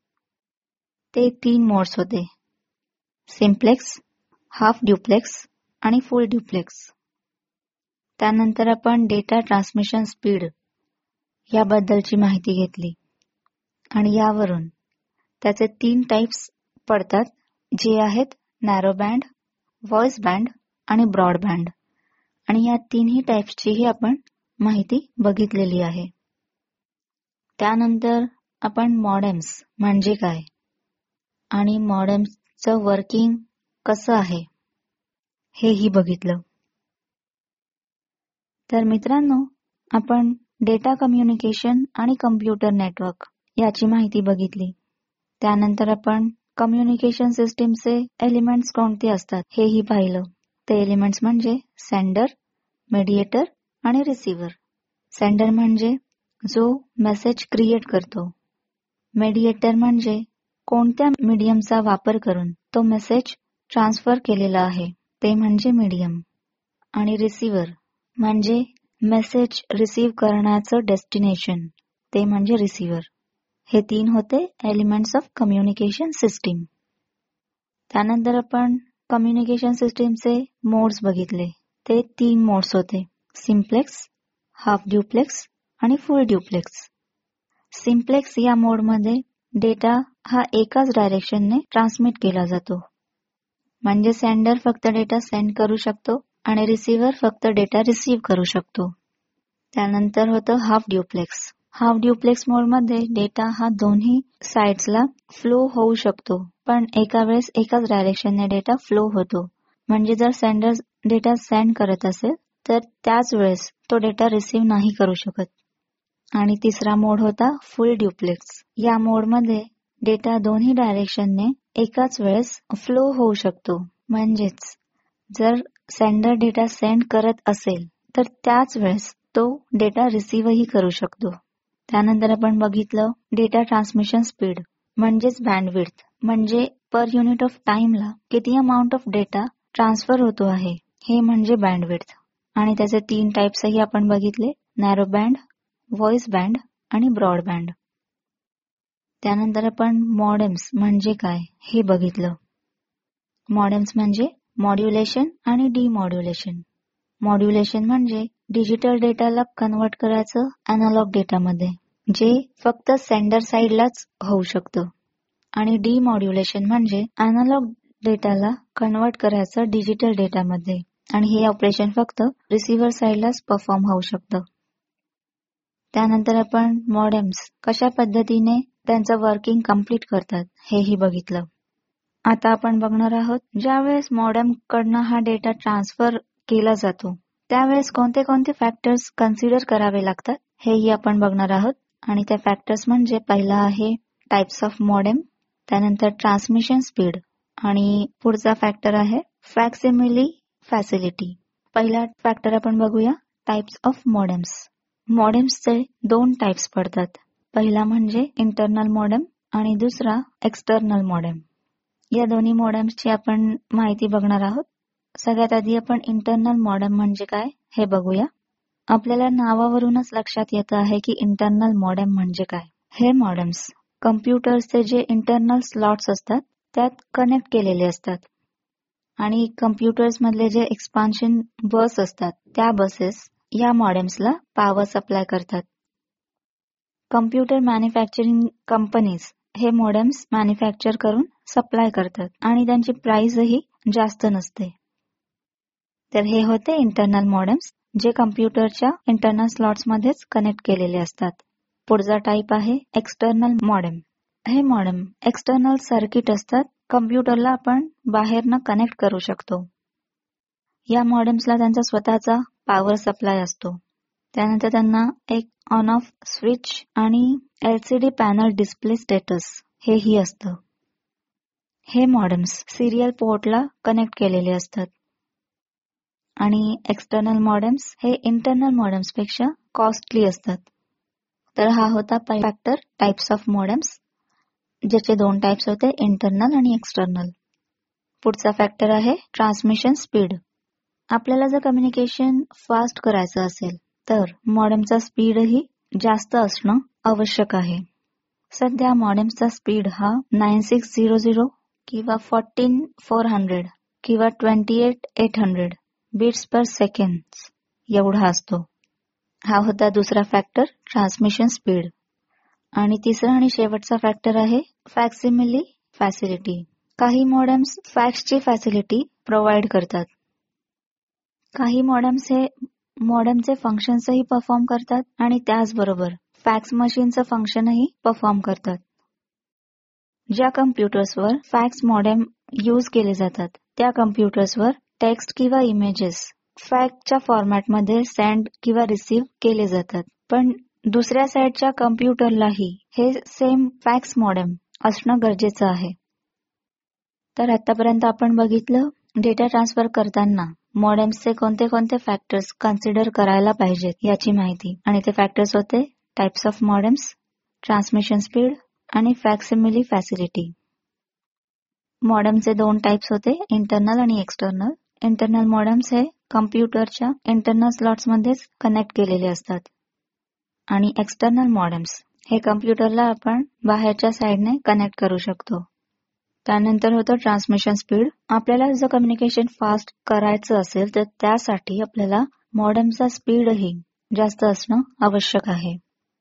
ते 3 मोड्स होते, सिम्प्लेक्स, हाफ ड्युप्लेक्स आणि फुल ड्युप्लेक्स. त्यानंतर आपण डेटा ट्रान्समिशन स्पीड याबद्दलची माहिती घेतली आणि यावरून त्याचे 3 टाइप्स पडतात जे आहेत नॅरो बँड, व्हॉइस बँड आणि ब्रॉड बँड. आणि या 3ही टाइप्सचीही आपण माहिती बघितलेली आहे. त्यानंतर आपण मॉडेम्स म्हणजे काय आणि मॉडेम्सचं वर्किंग कसं आहे हेही बघितलं. तर मित्रांनो, आपण डेटा कम्युनिकेशन आणि कम्प्युटर नेटवर्क याची माहिती बघितली. त्यानंतर आपण कम्युनिकेशन सिस्टीमचे एलिमेंट्स कोणते असतात हेही पाहिलं. ते एलिमेंट्स म्हणजे सेंडर, मेडिएटर आणि रिसिव्हर. सेंडर म्हणजे जो मेसेज क्रिएट करतो. मेडिएटर म्हणजे कोणत्या मीडियमचा वापर करून तो मेसेज ट्रान्सफर केलेला आहे ते म्हणजे मीडियम. आणि रिसिव्हर म्हणजे मेसेज रिसीव्ह करण्याचं डेस्टिनेशन ते म्हणजे रिसिव्हर. हे 3 होते एलिमेंट्स ऑफ कम्युनिकेशन सिस्टीम. त्यानंतर आपण कम्युनिकेशन सिस्टीमचे मोड्स बघितले. ते 3 मोड्स होते, सिम्प्लेक्स, हाफ ड्युप्लेक्स आणि फुल ड्युप्लेक्स. सिम्प्लेक्स या मोडमध्ये डेटा हा एकाच डायरेक्शनने ट्रान्समिट केला जातो. म्हणजे सेंडर फक्त डेटा सेंड करू शकतो आणि रिसिव्हर फक्त डेटा रिसीव्ह करू शकतो. त्यानंतर होतं हाफ ड्युप्लेक्स. हाफ ड्युप्लेक्स मोडमध्ये डेटा हा दोन्ही साइड्सला फ्लो होऊ शकतो, पण एका वेळेस एकाच डायरेक्शनने डेटा फ्लो होतो. म्हणजे जर सेंडर डेटा सेंड करत असेल तर त्याच वेळेस तो डेटा रिसीव्ह नाही करू शकत. आणि तिसरा मोड होता फुल ड्युप्लेक्स. या मोडमध्ये डेटा दोन्ही डायरेक्शनने एकाच वेळेस फ्लो होऊ शकतो. म्हणजेच जर सेंडर डेटा सेंड करत असेल तर त्याच वेळेस तो डेटा रिसीव्हही करू शकतो. त्यानंतर आपण बघितलं डेटा ट्रान्समिशन स्पीड म्हणजेच बँडविड्थ. म्हणजे पर युनिट ऑफ टाइमला किती अमाऊंट ऑफ डेटा ट्रान्सफर होतो आहे हे म्हणजे बँडविड्थ. आणि त्याचे 3 टाइप्सही आपण बघितले, नॅरो बँड, व्हॉइस बँड आणि ब्रॉड बँड. त्यानंतर आपण मॉडेम्स म्हणजे काय हे बघितलं. मॉडेम्स म्हणजे मॉड्युलेशन आणि डिमॉड्युलेशन. मॉड्युलेशन म्हणजे डिजिटल डेटाला कन्वर्ट करायचं अॅनालॉग डेटामध्ये, जे फक्त सेंडर साइडलाच होऊ शकतं. आणि डिमॉड्युलेशन म्हणजे अॅनालॉग डेटाला कन्वर्ट करायचं डिजिटल डेटामध्ये, आणि हे ऑपरेशन फक्त रिसिव्हर साइडलाच परफॉर्म होऊ शकतं. त्यानंतर आपण मॉडेम्स कशा पद्धतीने त्यांचं वर्किंग कम्प्लीट करतात हेही बघितलं. आता आपण बघणार आहोत ज्यावेळेस मॉडेम कडनं हा डेटा ट्रान्सफर केला जातो त्यावेळेस कोणते कोणते फॅक्टर्स कन्सिडर करावे लागतात हेही आपण बघणार आहोत. आणि त्या फॅक्टर्स म्हणजे पहिला आहे टाइप्स ऑफ मॉडेम, त्यानंतर ट्रान्समिशन स्पीड, आणि पुढचा फॅक्टर आहे फॅक्सिमिली फॅसिलिटी. पहिला फॅक्टर आपण बघूया टाइप्स ऑफ मॉडेम्स. मॉडेम्सचे 2 टाइप्स पडतात. पहिला म्हणजे इंटरनल मॉडेम आणि दुसरा एक्सटर्नल मॉडेम. या दोन्ही मॉडेम्सची आपण माहिती बघणार आहोत. सगळ्यात आधी आपण इंटरनल मॉडेम म्हणजे काय हे बघूया. आपल्याला नावावरूनच लक्षात येतं आहे की इंटरनल मॉडेम म्हणजे काय. हे मॉडेम्स कम्प्युटर्सचे जे इंटरनल स्लॉट्स असतात त्यात कनेक्ट केलेले असतात, आणि कम्प्युटर्स मधले जे एक्सपान्शन बस असतात त्या बसेस या मॉडेम्सला पॉवर सप्लाय करतात. कम्प्युटर मॅन्युफॅक्चरिंग कंपनीज हे मॉडेम्स मॅन्युफॅक्चर करून सप्लाय करतात आणि त्यांची प्राइसही जास्त नसते. तर हे होते इंटरनल मॉडेम्स जे कम्प्युटरच्या इंटरनल स्लॉट्स मध्येच कनेक्ट केलेले असतात. पुढचा टाइप आहे एक्सटर्नल मॉडेम. हे मॉडेम एक्सटर्नल सर्किट असतात, कम्प्युटरला आपण बाहेरनं कनेक्ट करू शकतो. या मॉडेम्सला त्यांचा स्वतःचा पॉवर सप्लाय असतो. त्यानंतर त्यांना एक ऑन ऑफ स्विच आणि LCD पॅनल डिस्प्ले स्टेटस हेही असतं. हे मॉडेम्स सिरियल पोर्टला कनेक्ट केलेले असतात. आणि एक्सटर्नल मॉडेम्स हे इंटरनल मॉडेम्स पेक्षा कॉस्टली असतात. तर हा होता फॅक्टर टाइप्स ऑफ मॉडेम्स, ज्याचे 2 टाइप्स होते इंटरनल आणि एक्सटर्नल. पुढचा फॅक्टर आहे ट्रान्समिशन स्पीड. आपल्याला जर कम्युनिकेशन फास्ट करायचं असेल तर मॉडेमचा स्पीडही जास्त असणं आवश्यक आहे. सध्या मॉडेमचा स्पीड हा 9600 किंवा 14400 किंवा 28800 बीट्स पर सेकंड एवढा असतो. हा होता दुसरा फॅक्टर ट्रान्समिशन स्पीड. आणि तिसरा आणि शेवटचा फॅक्टर आहे फॅक्सिमिली फॅसिलिटी. काही मॉडेम्स फॅक्सची फॅसिलिटी प्रोव्हाइड करतात. काही मॉडेम्स हे मॉडेमचे फंक्शन्सही परफॉर्म करतात आणि त्याचबरोबर फॅक्स मशीनचं फंक्शनही परफॉर्म करतात. ज्या कम्प्युटर्सवर फॅक्स मॉडेम यूज केले जातात त्या कम्प्युटर्सवर टेक्स्ट किंवा इमेजेस फॅक्सच्या फॉर्मॅटमध्ये सेंड किंवा रिसीव्ह केले जातात. पण दुसऱ्या साईडच्या कम्प्युटरलाही हे सेम फॅक्स मॉडेम असणं गरजेचं आहे. तर आतापर्यंत आपण बघितलं डेटा ट्रान्सफर करताना मॉडेम्सचे कोणते कोणते फॅक्टर्स कन्सिडर करायला पाहिजेत याची माहिती. आणि ते फॅक्टर्स होते types of modems, transmission speed आणि फॅक्सिमिली फॅसिलिटी. मॉडेमचे 2 टाइप्स होते इंटरनल आणि एक्सटर्नल. इंटरनल मॉडेम्स हे कम्प्युटरच्या इंटरनल स्लॉट्स मध्येच कनेक्ट केलेले असतात. आणि एक्सटर्नल मॉडेम्स हे कम्प्युटरला आपण बाहेरच्या साईडने कनेक्ट करू शकतो. त्यानंतर होतं ट्रान्समिशन स्पीड. आपल्याला जर कम्युनिकेशन फास्ट करायचं असेल तर त्यासाठी आपल्याला मॉडेमचा स्पीडही जास्त असणं आवश्यक आहे.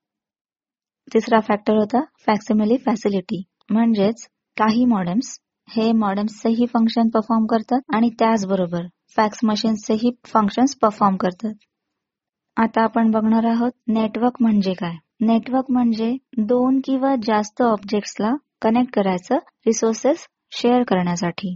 तिसरा फॅक्टर होता फॅक्सिमिली फॅसिलिटी. म्हणजेच काही मॉडेम्स हे मॉडेम्सचेही फंक्शन परफॉर्म करतात आणि त्याचबरोबर फॅक्स मशीन्सचेही फंक्शन्स परफॉर्म करतात. आता आपण बघणार आहोत नेटवर्क म्हणजे काय. नेटवर्क म्हणजे 2 किंवा जास्त ऑब्जेक्ट्सला कनेक्ट करायचं रिसोर्सेस शेअर करण्यासाठी.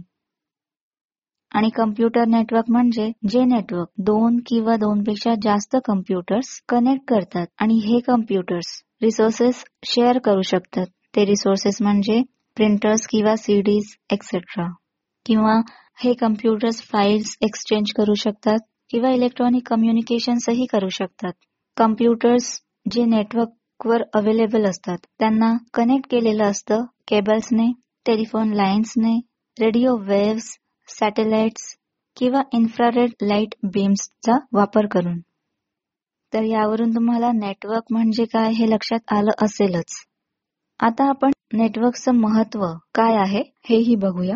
आणि कम्प्युटर नेटवर्क म्हणजे जे नेटवर्क 2 किंवा 2 पेक्षा जास्त कम्प्युटर्स कनेक्ट करतात आणि हे कम्प्युटर्स रिसोर्सेस शेअर करू शकतात. ते रिसोर्सेस म्हणजे प्रिंटर्स किंवा CDs एक्सेट्रा. किंवा हे कम्प्युटर्स फाईल्स एक्सचेंज करू शकतात किंवा इलेक्ट्रॉनिक कम्युनिकेशन्सही करू शकतात. कम्प्युटर्स जे नेटवर्कवर अवेलेबल असतात त्यांना कनेक्ट केलेलं असतं केबल्सने, टेलिफोन लाईन्सने, रेडिओ वेव्हज, सॅटेलाइट्स किंवा इन्फ्रारेड लाईट बीम्सचा वापर करून. तर यावरून तुम्हाला नेटवर्क म्हणजे काय हे लक्षात आलं असेलच. आता आपण नेटवर्कचं महत्व काय आहे हेही बघूया.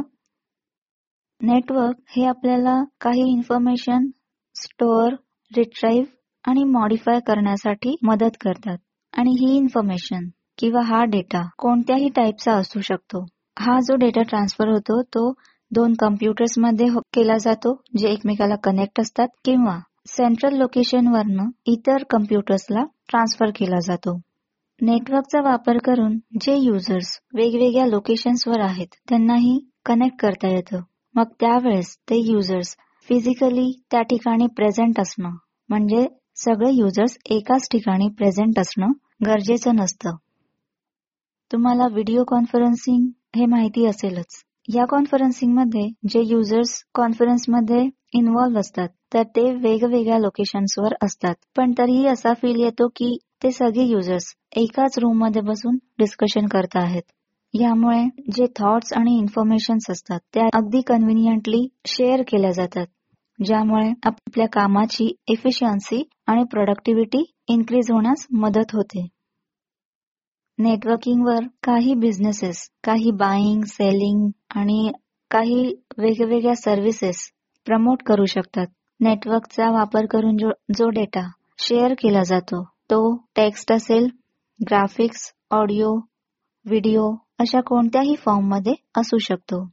नेटवर्क हे आपल्याला काही इन्फॉर्मेशन स्टोअर, रिट्राईव्ह आणि मॉडिफाय करण्यासाठी मदत करतात. आणि ही इन्फॉर्मेशन किंवा हा डेटा कोणत्याही टाईपचा असू शकतो. हा जो डेटा ट्रान्सफर होतो तो 2 कम्प्युटर्स मध्ये केला जातो जे एकमेकाला कनेक्ट असतात, किंवा सेंट्रल लोकेशनवरनं इतर कम्प्युटर्सला ट्रान्सफर केला जातो. नेटवर्कचा वापर करून जे युजर्स वेगवेगळ्या लोकेशन्सवर आहेत त्यांनाही कनेक्ट करता येतं. मग त्यावेळेस ते युजर्स फिजिकली त्या ठिकाणी प्रेझेंट असणं, म्हणजे सगळे युजर्स एकाच ठिकाणी प्रेझेंट असणं गरजेचं नसतं. तुम्हाला व्हिडिओ कॉन्फरन्सिंग हे माहिती असेलच. या कॉन्फरन्सिंगमध्ये जे युजर्स कॉन्फरन्समध्ये इन्व्हॉल्व्ह असतात तर ते वेगवेगळ्या लोकेशन्सवर असतात, पण तरीही असा फील येतो की ते सगळे युजर्स एकाच रूम मध्ये बसून डिस्कशन करत आहेत. यामुळे जे थॉट्स आणि इन्फॉर्मेशन्स असतात त्या अगदी कन्व्हिनियंटली शेअर केल्या जातात, ज्यामुळे आपल्या कामाची एफिशियन्सी आणि प्रोडक्टिव्हिटी इन्क्रीज होण्यास मदत होते. नेटवर्किंगवर काही बिझनेसेस काही बाईंग, सेलिंग आणि काही वेगवेगळ्या सर्व्हिसेस प्रमोट करू शकतात. नेटवर्कचा वापर करून जो डेटा शेअर केला जातो तो टेक्स्ट असेल, ग्राफिक्स, ऑडिओ, व्हिडिओ अशा कोणत्याही फॉर्ममध्ये असू शकतो.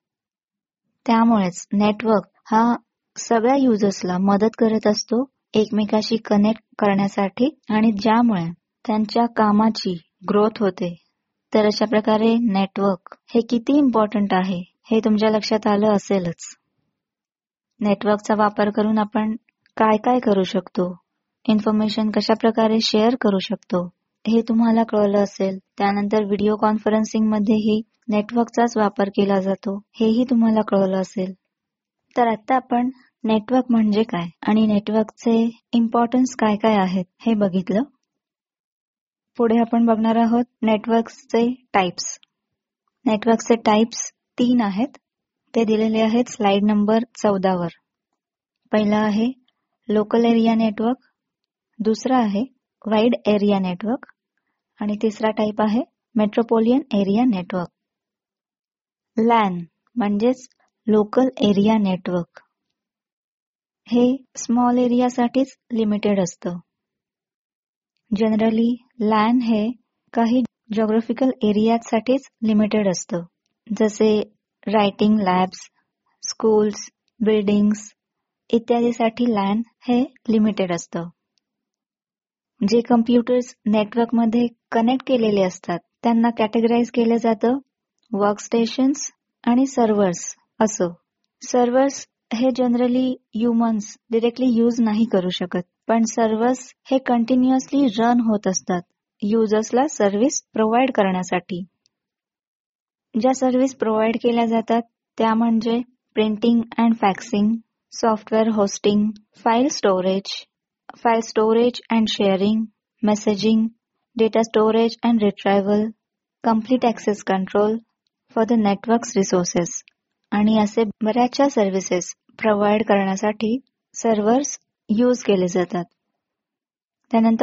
त्यामुळेच नेटवर्क हा सगळ्या युजर्सला मदत करत असतो एकमेकाशी कनेक्ट करण्यासाठी, आणि ज्यामुळे त्यांच्या कामाची ग्रोथ होते. तर अशा प्रकारे नेटवर्क हे किती इम्पॉर्टंट आहे हे तुमच्या लक्षात आलं असेलच. नेटवर्कचा वापर करून आपण काय काय करू शकतो, इन्फॉर्मेशन कशा प्रकारे शेअर करू शकतो हे तुम्हाला कळलं असेल. त्यानंतर व्हिडिओ कॉन्फरन्सिंग मध्येही नेटवर्कचाच वापर केला जातो हेही तुम्हाला कळलं असेल. तर आता आपण नेटवर्क म्हणजे काय आणि नेटवर्कचे इम्पॉर्टन्स काय काय आहेत हे बघितलं. पुढे आपण बघणार आहोत नेटवर्कचे टाइप्स. नेटवर्कचे टाइप्स 3 आहेत. ते दिलेले आहेत स्लाइड नंबर 14 वर. पहिला आहे लोकल एरिया नेटवर्क, दुसरा आहे वाइड एरिया नेटवर्क आणि तिसरा टाइप आहे मेट्रोपॉलिटन एरिया नेटवर्क. लॅन म्हणजेच लोकल एरिया नेटवर्क हे स्मॉल एरियासाठीच लिमिटेड असतं. जनरली लॅन हे काही जिओग्राफिकल एरियासाठीच लिमिटेड असतं, जसे रायटिंग लॅब्स, स्कूल्स, बिल्डिंग्स इत्यादीसाठी लॅन हे लिमिटेड असतं. जे कम्प्युटर्स नेटवर्कमध्ये कनेक्ट केलेले असतात त्यांना कॅटेगराईज केलं जातं वर्कस्टेशन्स आणि सर्व्हर्स असं. सर्व्हर्स हे जनरली ह्युमन्स डिरेक्टली यूज नाही करू शकत, पण सर्व्हर्स हे कंटिन्युअसली रन होत असतात युजर्सला सर्व्हिस प्रोव्हाइड करण्यासाठी. ज्या सर्व्हिस प्रोव्हाइड केल्या जातात त्या म्हणजे printing and faxing, software hosting, file storage and sharing, messaging, data storage and retrieval, complete access control for the networks resources आणि असे बऱ्याचशा सर्व्हिसेस प्रोव्हाइड करण्यासाठी सर्व्हर्स यूज केले जातात. त्यानंतर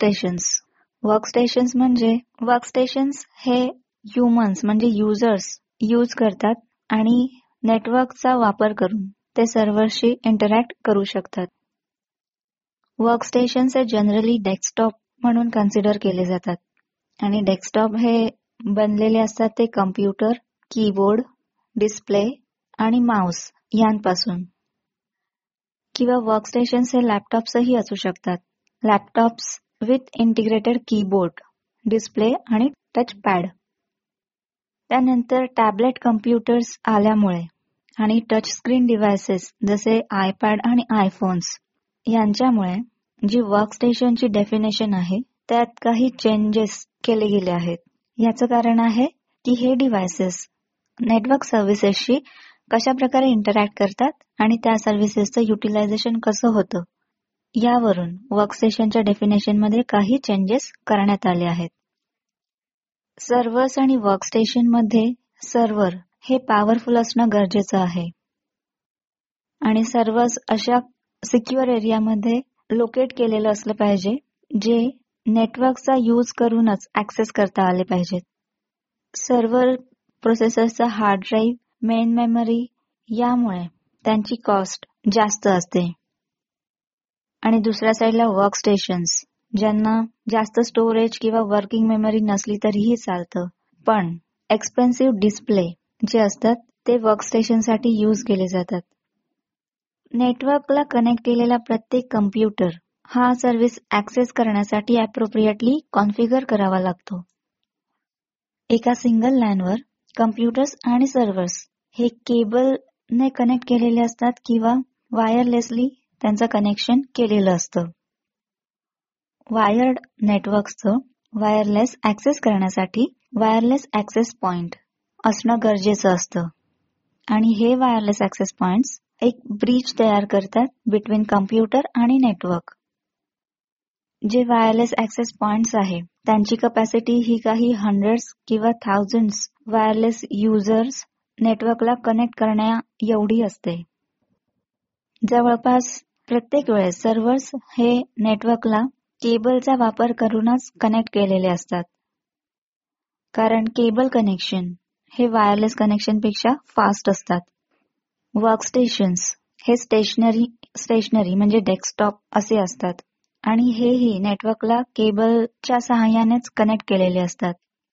वर्कस्टेशन्स हे ह्युमन्स म्हणजे युजर्स यूज करतात आणि नेटवर्कचा वापर करून ते सर्व्हरशी इंटरॅक्ट करू शकतात. वर्कस्टेशन्स हे जनरली डेस्कटॉप म्हणून कन्सिडर केले जातात आणि डेस्कटॉप हे बनलेले असतात ते कम्प्युटर, कीबोर्ड, डिस्प्ले आणि माउस यांपासून. किंवा वर्कस्टेशन्स हे लॅपटॉप्सही असू शकतात. Laptops with integrated keyboard, display आणि टच पॅड. त्यानंतर टॅबलेट कम्प्युटर्स आल्यामुळे आणि टच स्क्रीन डिव्हायसेस जसे आयपॅड आणि आयफोन्स यांच्यामुळे जी वर्कस्टेशनची डेफिनेशन आहे त्यात काही चेंजेस केले गेले आहेत. याचं कारण आहे की हे डिव्हायसेस नेटवर्क सर्व्हिसेसशी कशा प्रकारे इंटरॅक्ट करतात आणि त्या सर्व्हिसेसचं युटिलायझेशन कसं होतं यावरून वर्कस्टेशनच्या डेफिनेशन मध्ये काही चेंजेस करण्यात आले आहेत. सर्व्हर्स आणि वर्कस्टेशन मध्ये सर्व्हर हे पॉवरफुल असणं गरजेचं आहे आणि सर्व्हर्स अशा सिक्युअर एरियामध्ये लोकेट केलेलं असलं पाहिजे जे नेटवर्कचा यूज करूनच ऍक्सेस करता आले पाहिजेत. सर्व्हर प्रोसेसरचा हार्ड ड्राईव्ह, मेन मेमरी यामुळे त्यांची कॉस्ट जास्त असते आणि दुसऱ्या साईडला वर्कस्टेशन्स ज्यांना जास्त स्टोरेज किंवा वर्किंग मेमरी नसली तरीही चालतं, पण एक्सपेन्सिव्ह डिस्प्ले जे असतात ते वर्कस्टेशनसाठी यूज केले जातात. नेटवर्कला कनेक्ट केलेला प्रत्येक कम्प्युटर हा सर्व्हिस ऍक्सेस करण्यासाठी अप्रोप्रिएटली कॉन्फिगर करावा लागतो. एका सिंगल लॅनवर कम्प्युटर्स आणि सर्व्हर्स हे केबलने कनेक्ट केलेले असतात किंवा वायरलेसली त्यांचं कनेक्शन केलेलं असतं. वायर्ड नेटवर्कचं वायरलेस ऍक्सेस करण्यासाठी वायरलेस ऍक्सेस पॉइंट असणं गरजेचं असतं आणि हे वायरलेस ऍक्सेस पॉइंट्स एक ब्रिज तयार करतात बिटवीन कम्प्युटर आणि नेटवर्क. जे वायरलेस ऍक्सेस पॉइंट्स आहे त्यांची कपॅसिटी ही काही हंड्रेड्स किंवा थाउजंड्स वायरलेस युजर्स नेटवर्कला कनेक्ट करण्या एवढी असते. जवळपास प्रत्येक वेळेस सर्व्हर्स हे नेटवर्कला केबलचा वापर करूनच कनेक्ट केलेले असतात, कारण केबल कनेक्शन हे वायरलेस कनेक्शन पेक्षा फास्ट असतात. वर्कस्टेशन्स हे स्टेशनरी म्हणजे डेस्कटॉप असे असतात आणि हेही नेटवर्कला केबलच्या सहाय्यानेच कनेक्ट केलेले असतात.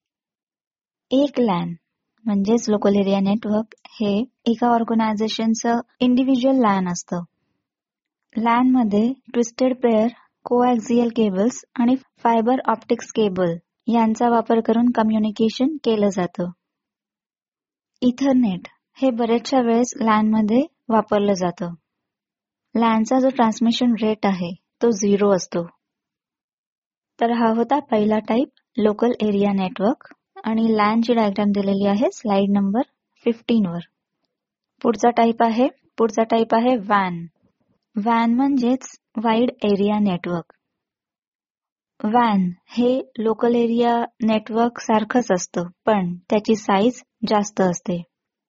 एक लॅन म्हणजेच लोकल एरिया नेटवर्क हे एका ऑर्गनायझेशनचं इंडिव्हिज्युअल लॅन असतं. लॅन मध्ये ट्विस्टेड पेअर, कोएक्सियल केबल्स आणि फायबर ऑप्टिक्स केबल यांचा वापर करून कम्युनिकेशन केलं जातं. इथरनेट हे बऱ्याचशा वेळेस लॅन मध्ये वापरलं जातं. लॅनचा जो ट्रान्समिशन रेट आहे तो 0 असतो. तर हा होता पहिला टाईप, लोकल एरिया नेटवर्क, आणि लॅनची डायग्राम दिलेली आहे स्लाइड नंबर 15 वर. पुढचा टाईप आहे वॅन. वॅन म्हणजेच वाईड एरिया नेटवर्क. वॅन हे लोकल एरिया नेटवर्क सारखंच असतं, पण त्याची साईज जास्त असते.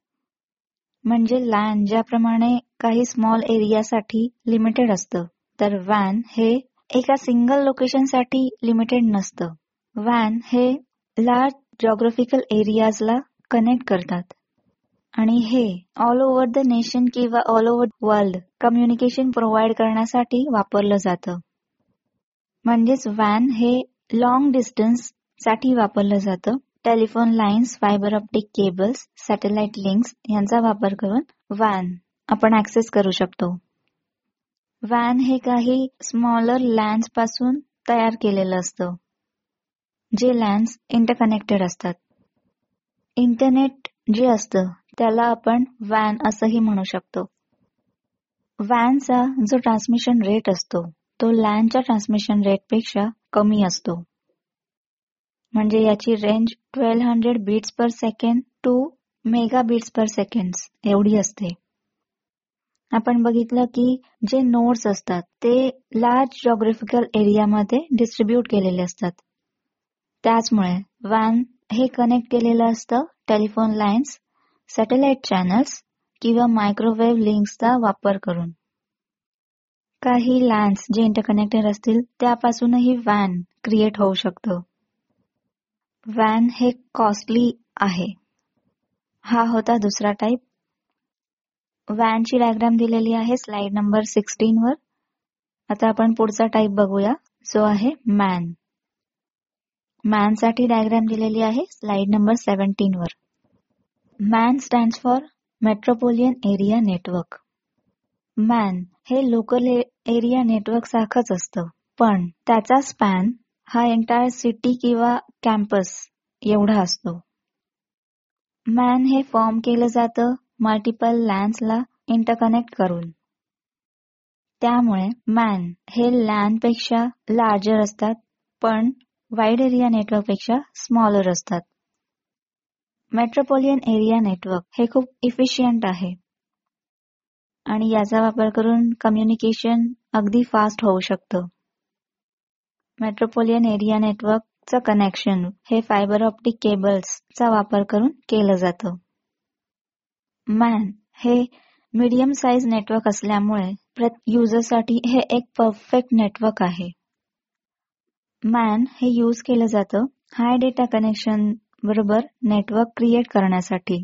म्हणजे लॅन ज्याप्रमाणे काही स्मॉल एरियासाठी लिमिटेड असतं, तर वॅन हे एका सिंगल लोकेशनसाठी लिमिटेड नसतं. वॅन हे लार्ज जिओग्राफिकल एरियाजला कनेक्ट करतात आणि हे ऑल ओव्हर द नेशन किंवा all over world communication provide करण्यासाठी वापरलं जातं. म्हणजेच वॅन हे लॉंग डिस्टन्स साठी वापरलं जातं. Telephone lines, fibre optic cables, satellite links यांचा वापर करून वॅन आपण ऍक्सेस करू शकतो. वॅन हे काही स्मॉलर लॅन्स पासून तयार केलेलं असतं, जे लॅन्स इंटरकनेक्टेड असतात. इंटरनेट जे असतं त्याला आपण वॅन असंही म्हणू शकतो. वॅनचा जो ट्रान्समिशन रेट असतो तो लॅनच्या ट्रान्समिशन रेट पेक्षा कमी असतो. म्हणजे याची range 1200 bits per second to mega bits per second एवढी असते. आपण बघितलं की जे नोड्स असतात ते लार्ज जिओग्राफिकल एरियामध्ये डिस्ट्रीब्यूट केलेले असतात. त्याचमुळे वॅन हे कनेक्ट केलेलं असतं टेलिफोन लाईन्स, सॅटेलाइट चॅनल्स किंवा मायक्रोवेव्ह लिंक्सचा वापर करून. काही लॅन्स जे इंटरकनेक्टेड असतील त्यापासूनही वॅन क्रिएट होऊ शकतं. वॅन हे कॉस्टली आहे. हा होता दुसरा टाईप. वॅनची डायग्राम दिलेली आहे स्लाइड नंबर 16 वर. आता आपण पुढचा टाईप बघूया, जो आहे मॅन. मॅन साठी डायग्राम दिलेली आहे स्लाइड नंबर 17 वर. MAN stands for metropolitan area network. MAN हे लोकल एरिया नेटवर्क सारखंच असतं, पण त्याचा स्पॅन हा एंटायर सिटी किंवा कॅम्पस एवढा असतो. मॅन हे फॉर्म केलं जातं मल्टिपल लॅन्सला इंटरकनेक्ट करून. त्यामुळे मॅन हे लॅन पेक्षा लार्जर असतात, पण वाईड एरिया नेटवर्क पेक्षा स्मॉलर असतात. मेट्रोपोलियन एरिया नेटवर्क हे खूप इफिशियंट आहे आणि याचा वापर करून कम्युनिकेशन अगदी फास्ट होऊ शकतं. मेट्रोपोलियन एरिया नेटवर्कचं कनेक्शन हे फायबर ऑप्टिक केबल्सचा वापर करून केलं जातं. मॅन हे मीडियम साईज नेटवर्क असल्यामुळे युजरसाठी हे एक परफेक्ट नेटवर्क आहे. मॅन हे यूज केलं जातं हाय डेटा कनेक्शन बरोबर नेटवर्क क्रिएट करण्यासाठी.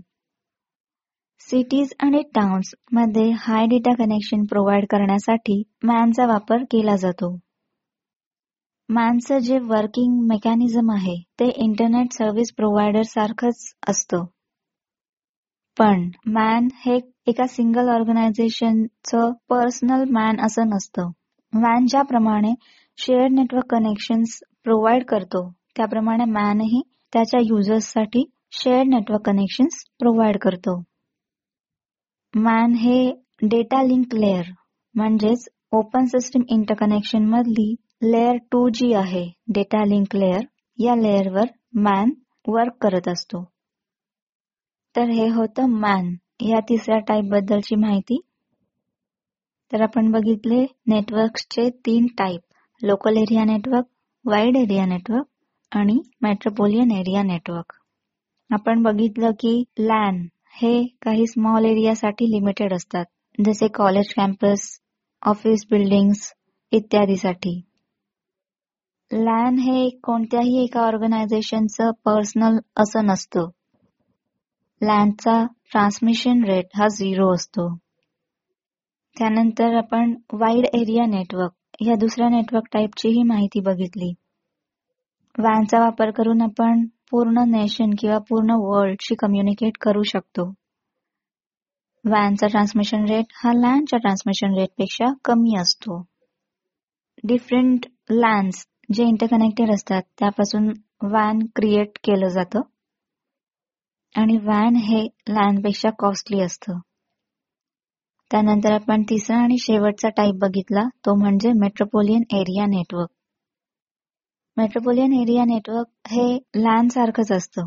सिटीज आणि टाउन्स मध्ये हाय डेटा कनेक्शन प्रोव्हाइड करण्यासाठी मॅनचा वापर केला जातो. मॅनचं जे वर्किंग मेकॅनिझम आहे ते इंटरनेट सर्व्हिस प्रोव्हायडर सारखंच असतं. पण मॅन हे एका सिंगल ऑर्गनायझेशनचं पर्सनल मॅन असं नसतं. मॅन ज्याप्रमाणे शेअर नेटवर्क कनेक्शन्स प्रोव्हाइड करतो त्याप्रमाणे मॅनही त्याच्या युजर्ससाठी शेअर नेटवर्क कनेक्शन्स प्रोव्हाइड करतो. मॅन हे डेटा लिंक लेअर म्हणजेच ओपन सिस्टीम इंटरकनेक्शन मधली लेअर 2 जी आहे, डेटा लिंक लेअर, या लेअरवर मॅन वर्क करत असतो. तर हे होतं मॅन या तिसऱ्या टाईप बद्दलची माहिती. तर आपण बघितले नेटवर्क्सचे 3 type, local area network, wide area network आणि मेट्रोपोलियन एरिया नेटवर्क. आपण बघितलं की लॅन हे काही स्मॉल एरियासाठी लिमिटेड असतात, जसे कॉलेज कॅम्पस, ऑफिस बिल्डिंग्स इत्यादीसाठी. लॅन हे कोणत्याही एका ऑर्गनायझेशनचं पर्सनल असं नसतं. लॅनचा ट्रान्समिशन रेट हा 0 असतो. त्यानंतर आपण वाईड एरिया नेटवर्क या दुसऱ्या नेटवर्क टाईपचीही माहिती बघितली. वॅनचा वापर करून आपण पूर्ण नेशन किंवा पूर्ण वर्ल्डशी कम्युनिकेट करू शकतो. वॅनचा ट्रान्समिशन रेट हा लॅनच्या ट्रान्समिशन रेटपेक्षा कमी असतो. डिफरंट लॅन्स जे इंटरकनेक्टेड असतात त्यापासून वॅन क्रिएट केलं जातं आणि वॅन हे लॅनपेक्षा कॉस्टली असतं. त्यानंतर आपण तिसरा आणि शेवटचा टाईप बघितला, तो म्हणजे metropolitan area network. Metropolitan area network हे लॅन सारखंच असतं,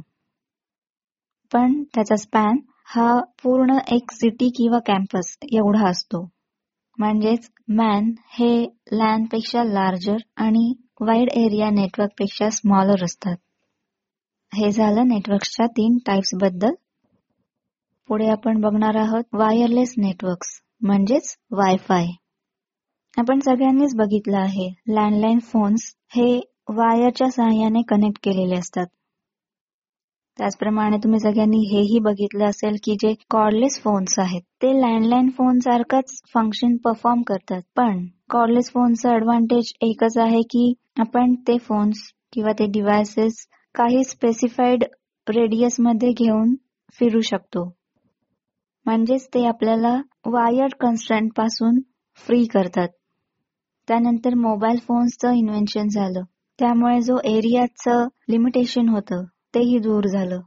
पण त्याचा स्पॅन हा पूर्ण एक सिटी किंवा कॅम्पस एवढा असतो. म्हणजेच मॅन हे लॅन पेक्षा लार्जर आणि वाईड एरिया नेटवर्क पेक्षा स्मॉलर असतात. हे झालं नेटवर्क्सच्या 3 टाईप्स बद्दल. पुढे आपण बघणार आहोत वायरलेस नेटवर्क्स म्हणजेच वायफाय. आपण सगळ्यांनीच बघितलं आहे, लँडलाईन फोन्स हे वायरच्या सहाय्याने कनेक्ट केलेले असतात. त्याचप्रमाणे तुम्ही सगळ्यांनी हेही बघितलं असेल की जे कॉर्डलेस फोन्स आहेत ते लँडलाईन फोन सारखंच फंक्शन परफॉर्म करतात. पण कॉर्डलेस फोनचं ऍडव्हान्टेज एकच आहे की आपण ते फोन्स किंवा ते डिव्हायसेस काही स्पेसिफाईड रेडियस मध्ये घेऊन फिरू शकतो. म्हणजेच ते आपल्याला वायर्ड कन्स्ट्रेंट पासून फ्री करतात. त्यानंतर मोबाईल फोन्सचं इन्व्हेन्शन झालं, त्यामुळे जो एरियाचं लिमिटेशन होतं तेही दूर झालं.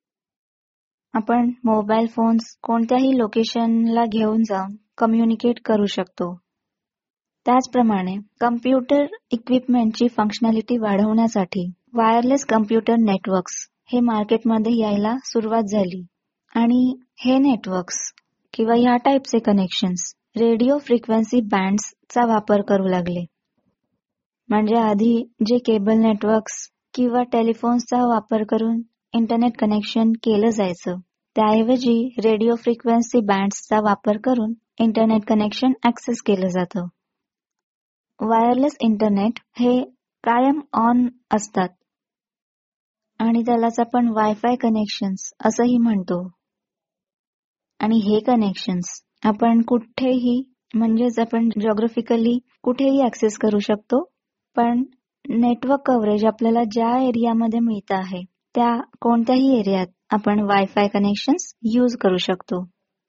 आपण मोबाईल फोन्स कोणत्याही लोकेशनला घेऊन जाऊन कम्युनिकेट करू शकतो. त्याचप्रमाणे कम्प्युटर इक्विपमेंटची फंक्शनॅलिटी वाढवण्यासाठी वायरलेस कम्प्युटर नेटवर्क्स हे मार्केटमध्ये यायला सुरुवात झाली आणि हे नेटवर्क्स किंवा ह्या टाईपचे कनेक्शन्स रेडिओ फ्रिक्वेन्सी बँड्सचा वापर करू लागले. म्हणजे आधी जे केबल नेटवर्क्स किंवा टेलिफोन्सचा वापर करून इंटरनेट कनेक्शन केलं जायचं, त्याऐवजी रेडिओ फ्रिक्वेन्सी बँड्सचा वापर करून इंटरनेट कनेक्शन ऍक्सेस केलं जातं. वायरलेस इंटरनेट हे कायम ऑन असतात आणि त्यालाच आपण वायफाय कनेक्शन्स असंही म्हणतो. आणि हे कनेक्शन्स आपण कुठेही म्हणजेच आपण जिओग्राफिकली कुठेही ऍक्सेस करू शकतो. पण नेटवर्क कव्हरेज आपल्याला ज्या एरियामध्ये मिळतं आहे त्या कोणत्याही एरियात आपण वायफाय कनेक्शन्स यूज करू शकतो.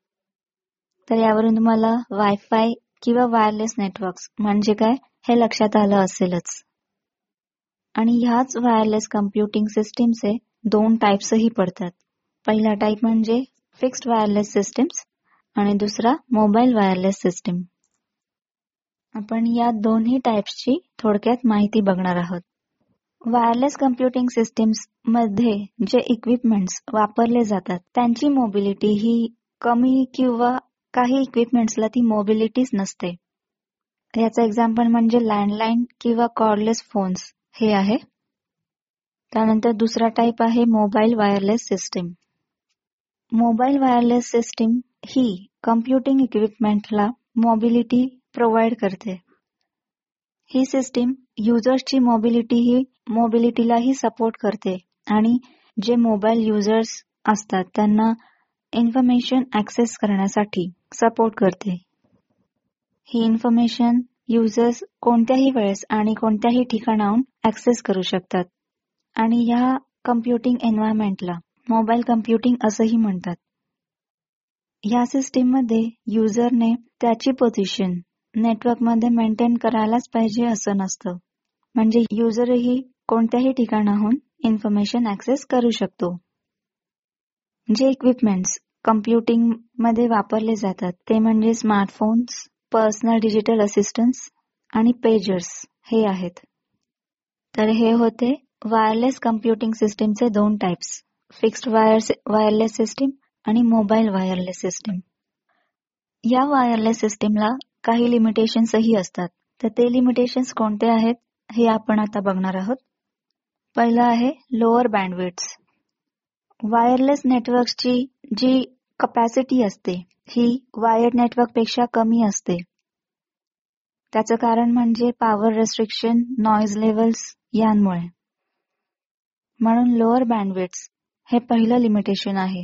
तर यावरून तुम्हाला वायफाय किंवा वायरलेस नेटवर्क्स म्हणजे काय हे लक्षात आलं असेलच. आणि ह्याच वायरलेस कम्प्युटिंग सिस्टीमचे 2 टाईप्सही पडतात. पहिला टाईप म्हणजे फिक्स्ड वायरलेस सिस्टीम्स आणि दुसरा मोबाईल वायरलेस सिस्टीम. आपण या दोन्ही टाईप्सची थोडक्यात माहिती बघणार आहोत. वायरलेस कम्प्युटिंग सिस्टीम्स मध्ये जे इक्विपमेंट्स वापरले जातात त्यांची मोबिलिटी ही कमी किंवा काही इक्विपमेंट्सला ती मोबिलिटीच नसते. याचं एक्झाम्पल म्हणजे लँडलाईन किंवा कॉर्डलेस फोन्स हे आहे. त्यानंतर दुसरा टाईप आहे mobile wireless system. Mobile wireless system ही कम्प्युटिंग इक्विपमेंटला मोबिलिटी प्रोव्हाइड करते. ही सिस्टीम युजर्सची मोबिलिटीलाही सपोर्ट करते आणि जे मोबाईल युजर्स असतात त्यांना इन्फॉर्मेशन ऍक्सेस करण्यासाठी सपोर्ट करते. ही इन्फॉर्मेशन युजर्स कोणत्याही वेळेस आणि कोणत्याही ठिकाणाहून ऍक्सेस करू शकतात. आणि ह्या कम्प्युटिंग एन्व्हायरमेंटला मोबाईल कम्प्युटिंग असंही म्हणतात. ह्या सिस्टीममध्ये युजरने त्याची पोझिशन नेटवर्कमध्ये मेंटेन करायलाच पाहिजे असं नसतं. म्हणजे युजरही कोणत्याही ठिकाणाहून इन्फॉर्मेशन ऍक्सेस करू शकतो. जे इक्विपमेंट्स कम्प्युटिंग मध्ये वापरले जातात ते म्हणजे स्मार्टफोन्स, पर्सनल डिजिटल असिस्टंट्स आणि पेजर्स हे आहेत. तर हे होते वायरलेस कम्प्युटिंग सिस्टीमचे 2 टाइप्स, फिक्स्ड वायरलेस सिस्टीम आणि मोबाईल वायरलेस सिस्टीम. या वायरलेस सिस्टीमला काही लिमिटेशन्सही असतात. तर ते लिमिटेशन्स कोणते आहेत हे आपण आता बघणार आहोत. पहिलं आहे लोअर बँडविड्थ. वायरलेस नेटवर्कची जी कपॅसिटी असते ही वायर्ड नेटवर्क पेक्षा कमी असते. त्याचं कारण म्हणजे पॉवर रेस्ट्रिक्शन, नॉइज लेवल्स यांमुळे. म्हणून लोअर बँडविड्थ हे पहिलं लिमिटेशन आहे.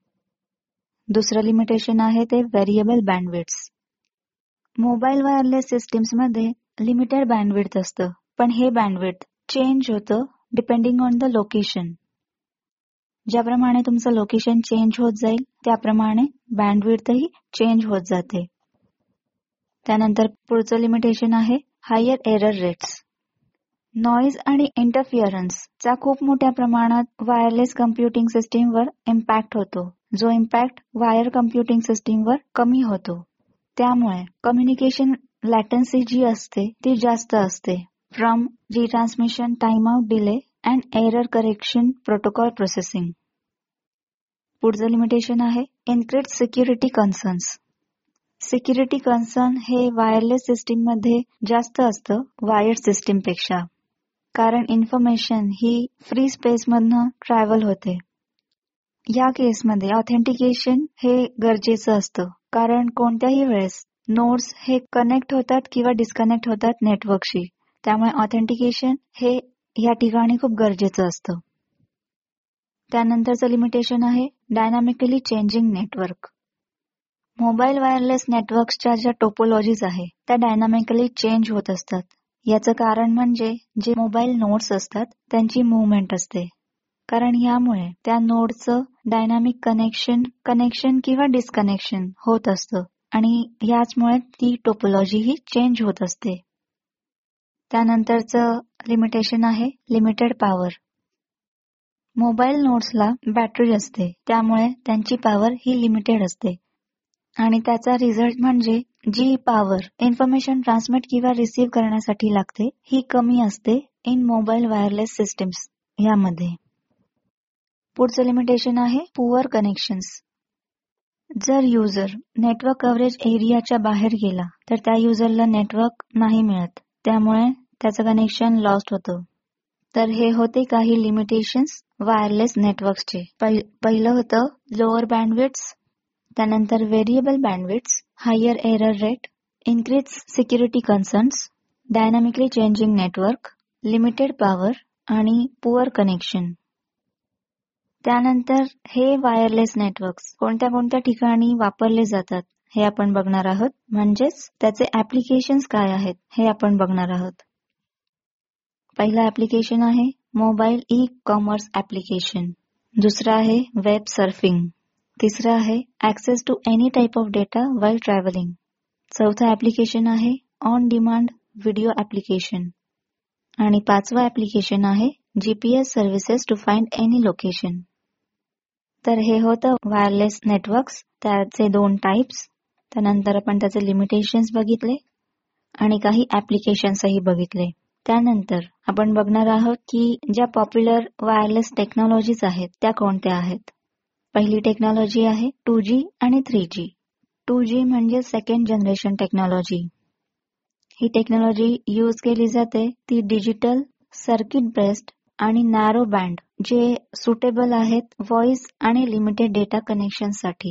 दुसरं लिमिटेशन आहे ते variable bandwidth. Mobile wireless systems मध्ये लिमिटेड बँडविड्थ असतं, पण हे बँडविड्थ चेंज होतं डिपेंडिंग ऑन द लोकेशन. ज्याप्रमाणे तुमचं लोकेशन चेंज होत जाईल त्याप्रमाणे बँडविड्थही चेंज होत जाते. त्यानंतर पुढचं लिमिटेशन आहे हायर एरर रेट्स. नॉइज आणि इंटरफिअरन्सचा खूप मोठ्या प्रमाणात वायरलेस कम्प्युटिंग सिस्टीमवर इम्पॅक्ट होतो, जो इम्पॅक्ट वायर कम्प्युटिंग सिस्टीमवर कमी होतो. त्यामुळे कम्युनिकेशन लॅटन्सी जी असते ती जास्त असते. From retransmission time out delay and error correction protocol processing. पुढचं लिमिटेशन आहे increased security concerns. Security concern हे वायरलेस सिस्टीम मध्ये जास्त असतं वायर्ड सिस्टीम पेक्षा, कारण इन्फॉर्मेशन ही फ्री स्पेस मधनं ट्रॅव्हल होते. या केसमध्ये ऑथेंटिकेशन हे गरजेचं असतं, कारण कोणत्याही वेळेस नोड्स हे कनेक्ट होतात किंवा डिस्कनेक्ट होतात नेटवर्कशी. त्यामुळे ऑथेंटिकेशन हे या ठिकाणी खूप गरजेचं असतं. त्यानंतरचं लिमिटेशन आहे dynamically changing network. Mobile wireless नेटवर्क्सच्या ज्या टोपोलॉजीज आहे त्या डायनामिकली चेंज होत असतात. याचं कारण म्हणजे जे मोबाईल नोड्स असतात त्यांची मुवमेंट असते, कारण यामुळे त्या नोडचं डायनामिक कनेक्शन किंवा डिस्कनेक्शन होत असतं आणि याचमुळे ती टोपोलॉजी ही चेंज होत असते. त्यानंतरचं लिमिटेशन आहे लिमिटेड पॉवर. मोबाईल नोड्सला बॅटरी असते, त्यामुळे त्यांची पॉवर ही लिमिटेड असते आणि त्याचा रिझल्ट म्हणजे जी पॉवर इन्फॉर्मेशन ट्रान्समिट किंवा रिसीव्ह करण्यासाठी लागते ही कमी असते इन मोबाईल वायरलेस सिस्टीम्स यामध्ये. पुढचं लिमिटेशन आहे पुअर कनेक्शन्स. जर युजर नेटवर्क कव्हरेज एरियाच्या बाहेर गेला तर त्या युजरला नेटवर्क नाही मिळत, त्यामुळे त्याचं कनेक्शन लॉस्ट होतं. तर हे होते काही लिमिटेशन्स वायरलेस नेटवर्क्सचे. पहिलं होतं लोअर बँडविड्थ, त्यानंतर variable bandwidth, higher error rate, increase security concerns, dynamically changing network, limited power आणि पुअर कनेक्शन. त्यानंतर हे वायरलेस नेटवर्क्स कोणत्या कोणत्या ठिकाणी वापरले जातात हे आपण बघणार आहोत, म्हणजेच त्याचे ऍप्लिकेशन्स काय आहेत हे आपण बघणार आहोत. पहिला ऍप्लिकेशन आहे मोबाईल ई कॉमर्स ऍप्लिकेशन. दुसरा आहे वेब सर्फिंग. तिसरा आहे access to any type of data while travelling. चौथा ऍप्लिकेशन आहे ऑन डिमांड व्हिडिओ ऍप्लिकेशन. आणि पाचवा ऍप्लिकेशन आहे GPS services to find any location. तर हे होतं वायरलेस नेटवर्क्स, त्याचे 2 टाइप्स. त्यानंतर आपण त्याचे लिमिटेशन्स बघितले आणि काही ऍप्लिकेशन्सही बघितले. त्यानंतर आपण बघणार आहोत की ज्या पॉप्युलर वायरलेस टेक्नॉलॉजीज आहेत त्या कोणत्या आहेत. पहिली टेक्नॉलॉजी आहे 2G आणि 3G. 2G म्हणजे सेकंड जनरेशन टेक्नॉलॉजी. ही टेक्नॉलॉजी यूज केली जाते ती डिजिटल, सर्किट बेस्ड आणि नॅरो बँड जे सुटेबल आहेत व्हॉइस आणि लिमिटेड डेटा कनेक्शनसाठी.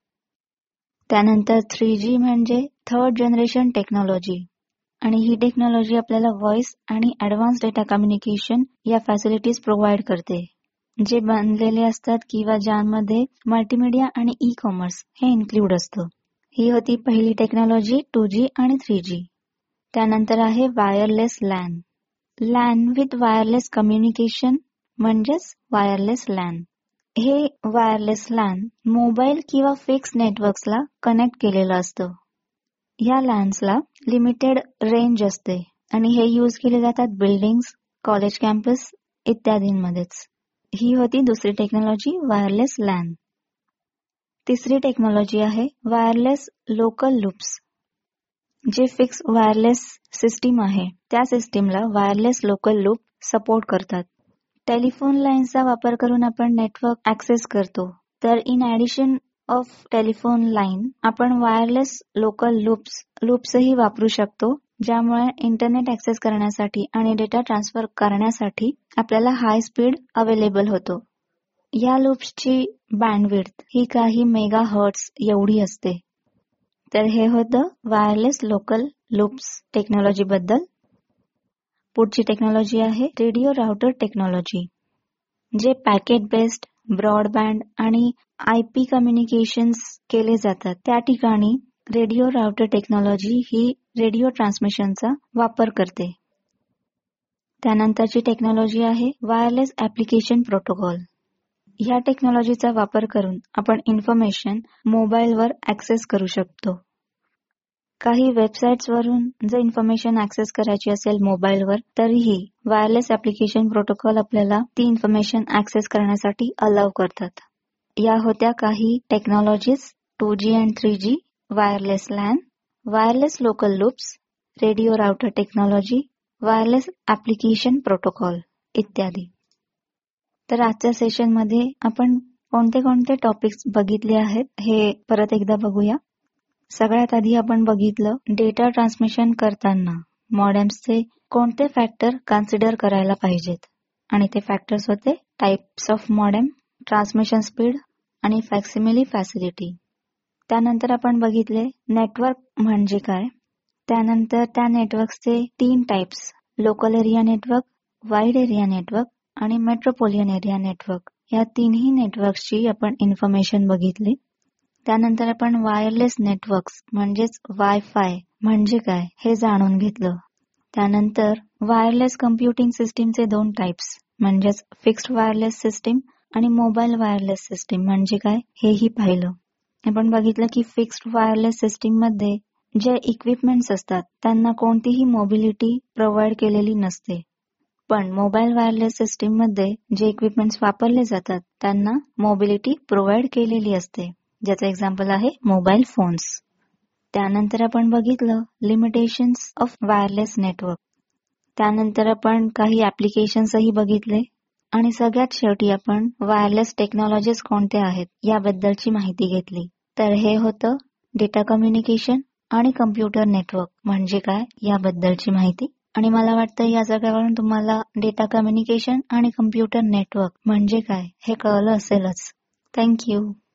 त्यानंतर 3G म्हणजे थर्ड जनरेशन टेक्नॉलॉजी आणि ही टेक्नॉलॉजी आपल्याला व्हॉइस आणि ऍडव्हान्स डेटा कम्युनिकेशन या फॅसिलिटीज प्रोव्हाइड करते, जे बनलेले असतात किंवा ज्यामध्ये मल्टीमीडिया आणि ई कॉमर्स हे इन्क्लूड असतं. ही होती पहिली टेक्नॉलॉजी 2G आणि 3G. त्यानंतर आहे wireless LAN. LAN with wireless communication म्हणजेच वायरलेस लॅन. हे वायरलेस लॅन मोबाईल किंवा फिक्स नेटवर्क्सला कनेक्ट केलेलं असतं. या लॅन्सला लिमिटेड रेंज असते आणि हे यूज केले जातात बिल्डिंग्स, कॉलेज कॅम्पस इत्यादींमध्येच. ही होती दुसरी टेक्नॉलॉजी, वायरलेस लॅन. तिसरी टेक्नॉलॉजी आहे वायरलेस लोकल लूप्स. जे फिक्स वायरलेस सिस्टीम आहे त्या सिस्टीमला वायरलेस लोकल लूप सपोर्ट करतात. टेलिफोन लाईन्सचा वापर करून आपण नेटवर्क ऍक्सेस करतो. तर in addition of telephone line आपण वायरलेस लोकल लूप्सही वापरू शकतो, ज्यामुळे इंटरनेट ऍक्सेस करण्यासाठी आणि डेटा ट्रान्सफर करण्यासाठी आपल्याला हाय स्पीड अवेलेबल होतो. या लूप्सची बँडविड्थ ही काही मेगा हर्ट्झ एवढी असते. तर हे होतं वायरलेस लोकल लूप्स टेक्नॉलॉजी बद्दल. पुढची टेक्नॉलॉजी आहे रेडिओ राउटर टेक्नॉलॉजी. जे पॅकेट बेस्ड ब्रॉडबँड आणि IP कम्युनिकेशन्स केले जातात त्या ठिकाणी रेडिओ राउटर टेक्नॉलॉजी ही रेडिओ ट्रान्समिशनचा वापर करते. त्यानंतरची टेक्नॉलॉजी आहे वायरलेस ऍप्लिकेशन प्रोटोकॉल. ह्या टेक्नॉलॉजीचा वापर करून आपण इन्फॉर्मेशन मोबाईलवर ऍक्सेस करू शकतो. काही वेबसाईट्सवरून जर इन्फॉर्मेशन ऍक्सेस करायची असेल मोबाईलवर तरीही वायरलेस ऍप्लिकेशन प्रोटोकॉल आपल्याला ती इन्फॉर्मेशन ऍक्सेस करण्यासाठी अलाव करतात. या होत्या काही technologies 2G and 3G, wireless LAN, wireless local loops, radio router technology, wireless application protocol इत्यादी. तर आजच्या सेशनमध्ये आपण कोणते कोणते टॉपिक्स बघितले आहेत हे परत एकदा बघूया. सगळ्यात आधी आपण बघितलं डेटा ट्रान्समिशन करताना मॉडेम्सचे कोणते फॅक्टर कन्सिडर करायला पाहिजेत आणि ते फॅक्टर्स होते types of modem, transmission speed आणि फॅक्सिमिली फॅसिलिटी. त्यानंतर आपण बघितले नेटवर्क म्हणजे काय. त्यानंतर त्या नेटवर्कचे 3 types, local area network, wide area network आणि मेट्रोपोलियन एरिया नेटवर्क. या तिन्ही नेटवर्कची आपण इन्फॉर्मेशन बघितली. त्यानंतर आपण वायरलेस नेटवर्क्स म्हणजेच वायफाय म्हणजे काय हे जाणून घेतलं. त्यानंतर वायरलेस कम्प्युटिंग सिस्टीमचे 2 टाइप्स म्हणजेच फिक्स्ड वायरलेस सिस्टीम आणि मोबाईल वायरलेस सिस्टीम म्हणजे काय हेही पाहिलं. आपण बघितलं की फिक्स्ड वायरलेस सिस्टीम मध्ये जे इक्विपमेंट्स असतात त्यांना कोणतीही मोबिलिटी प्रोव्हाइड केलेली नसते. पण मोबाईल वायरलेस सिस्टीम मध्ये जे इक्विपमेंट्स वापरले जातात त्यांना मोबिलिटी प्रोव्हाइड केलेली असते. ज्याचं एक्झाम्पल आहे मोबाईल फोन्स. त्यानंतर आपण बघितलं लिमिटेशन्स ऑफ वायरलेस नेटवर्क. त्यानंतर आपण काही ऍप्लिकेशन्सही बघितले आणि सगळ्यात शेवटी आपण वायरलेस टेक्नॉलॉजीज कोणत्या आहेत याबद्दलची माहिती घेतली. तर हे होतं डेटा कम्युनिकेशन आणि कम्प्युटर नेटवर्क म्हणजे काय याबद्दलची माहिती. आणि मला वाटतं या सगळ्यावरून तुम्हाला डेटा कम्युनिकेशन आणि कम्प्युटर नेटवर्क म्हणजे काय हे कळलं असेलच. थँक्यू.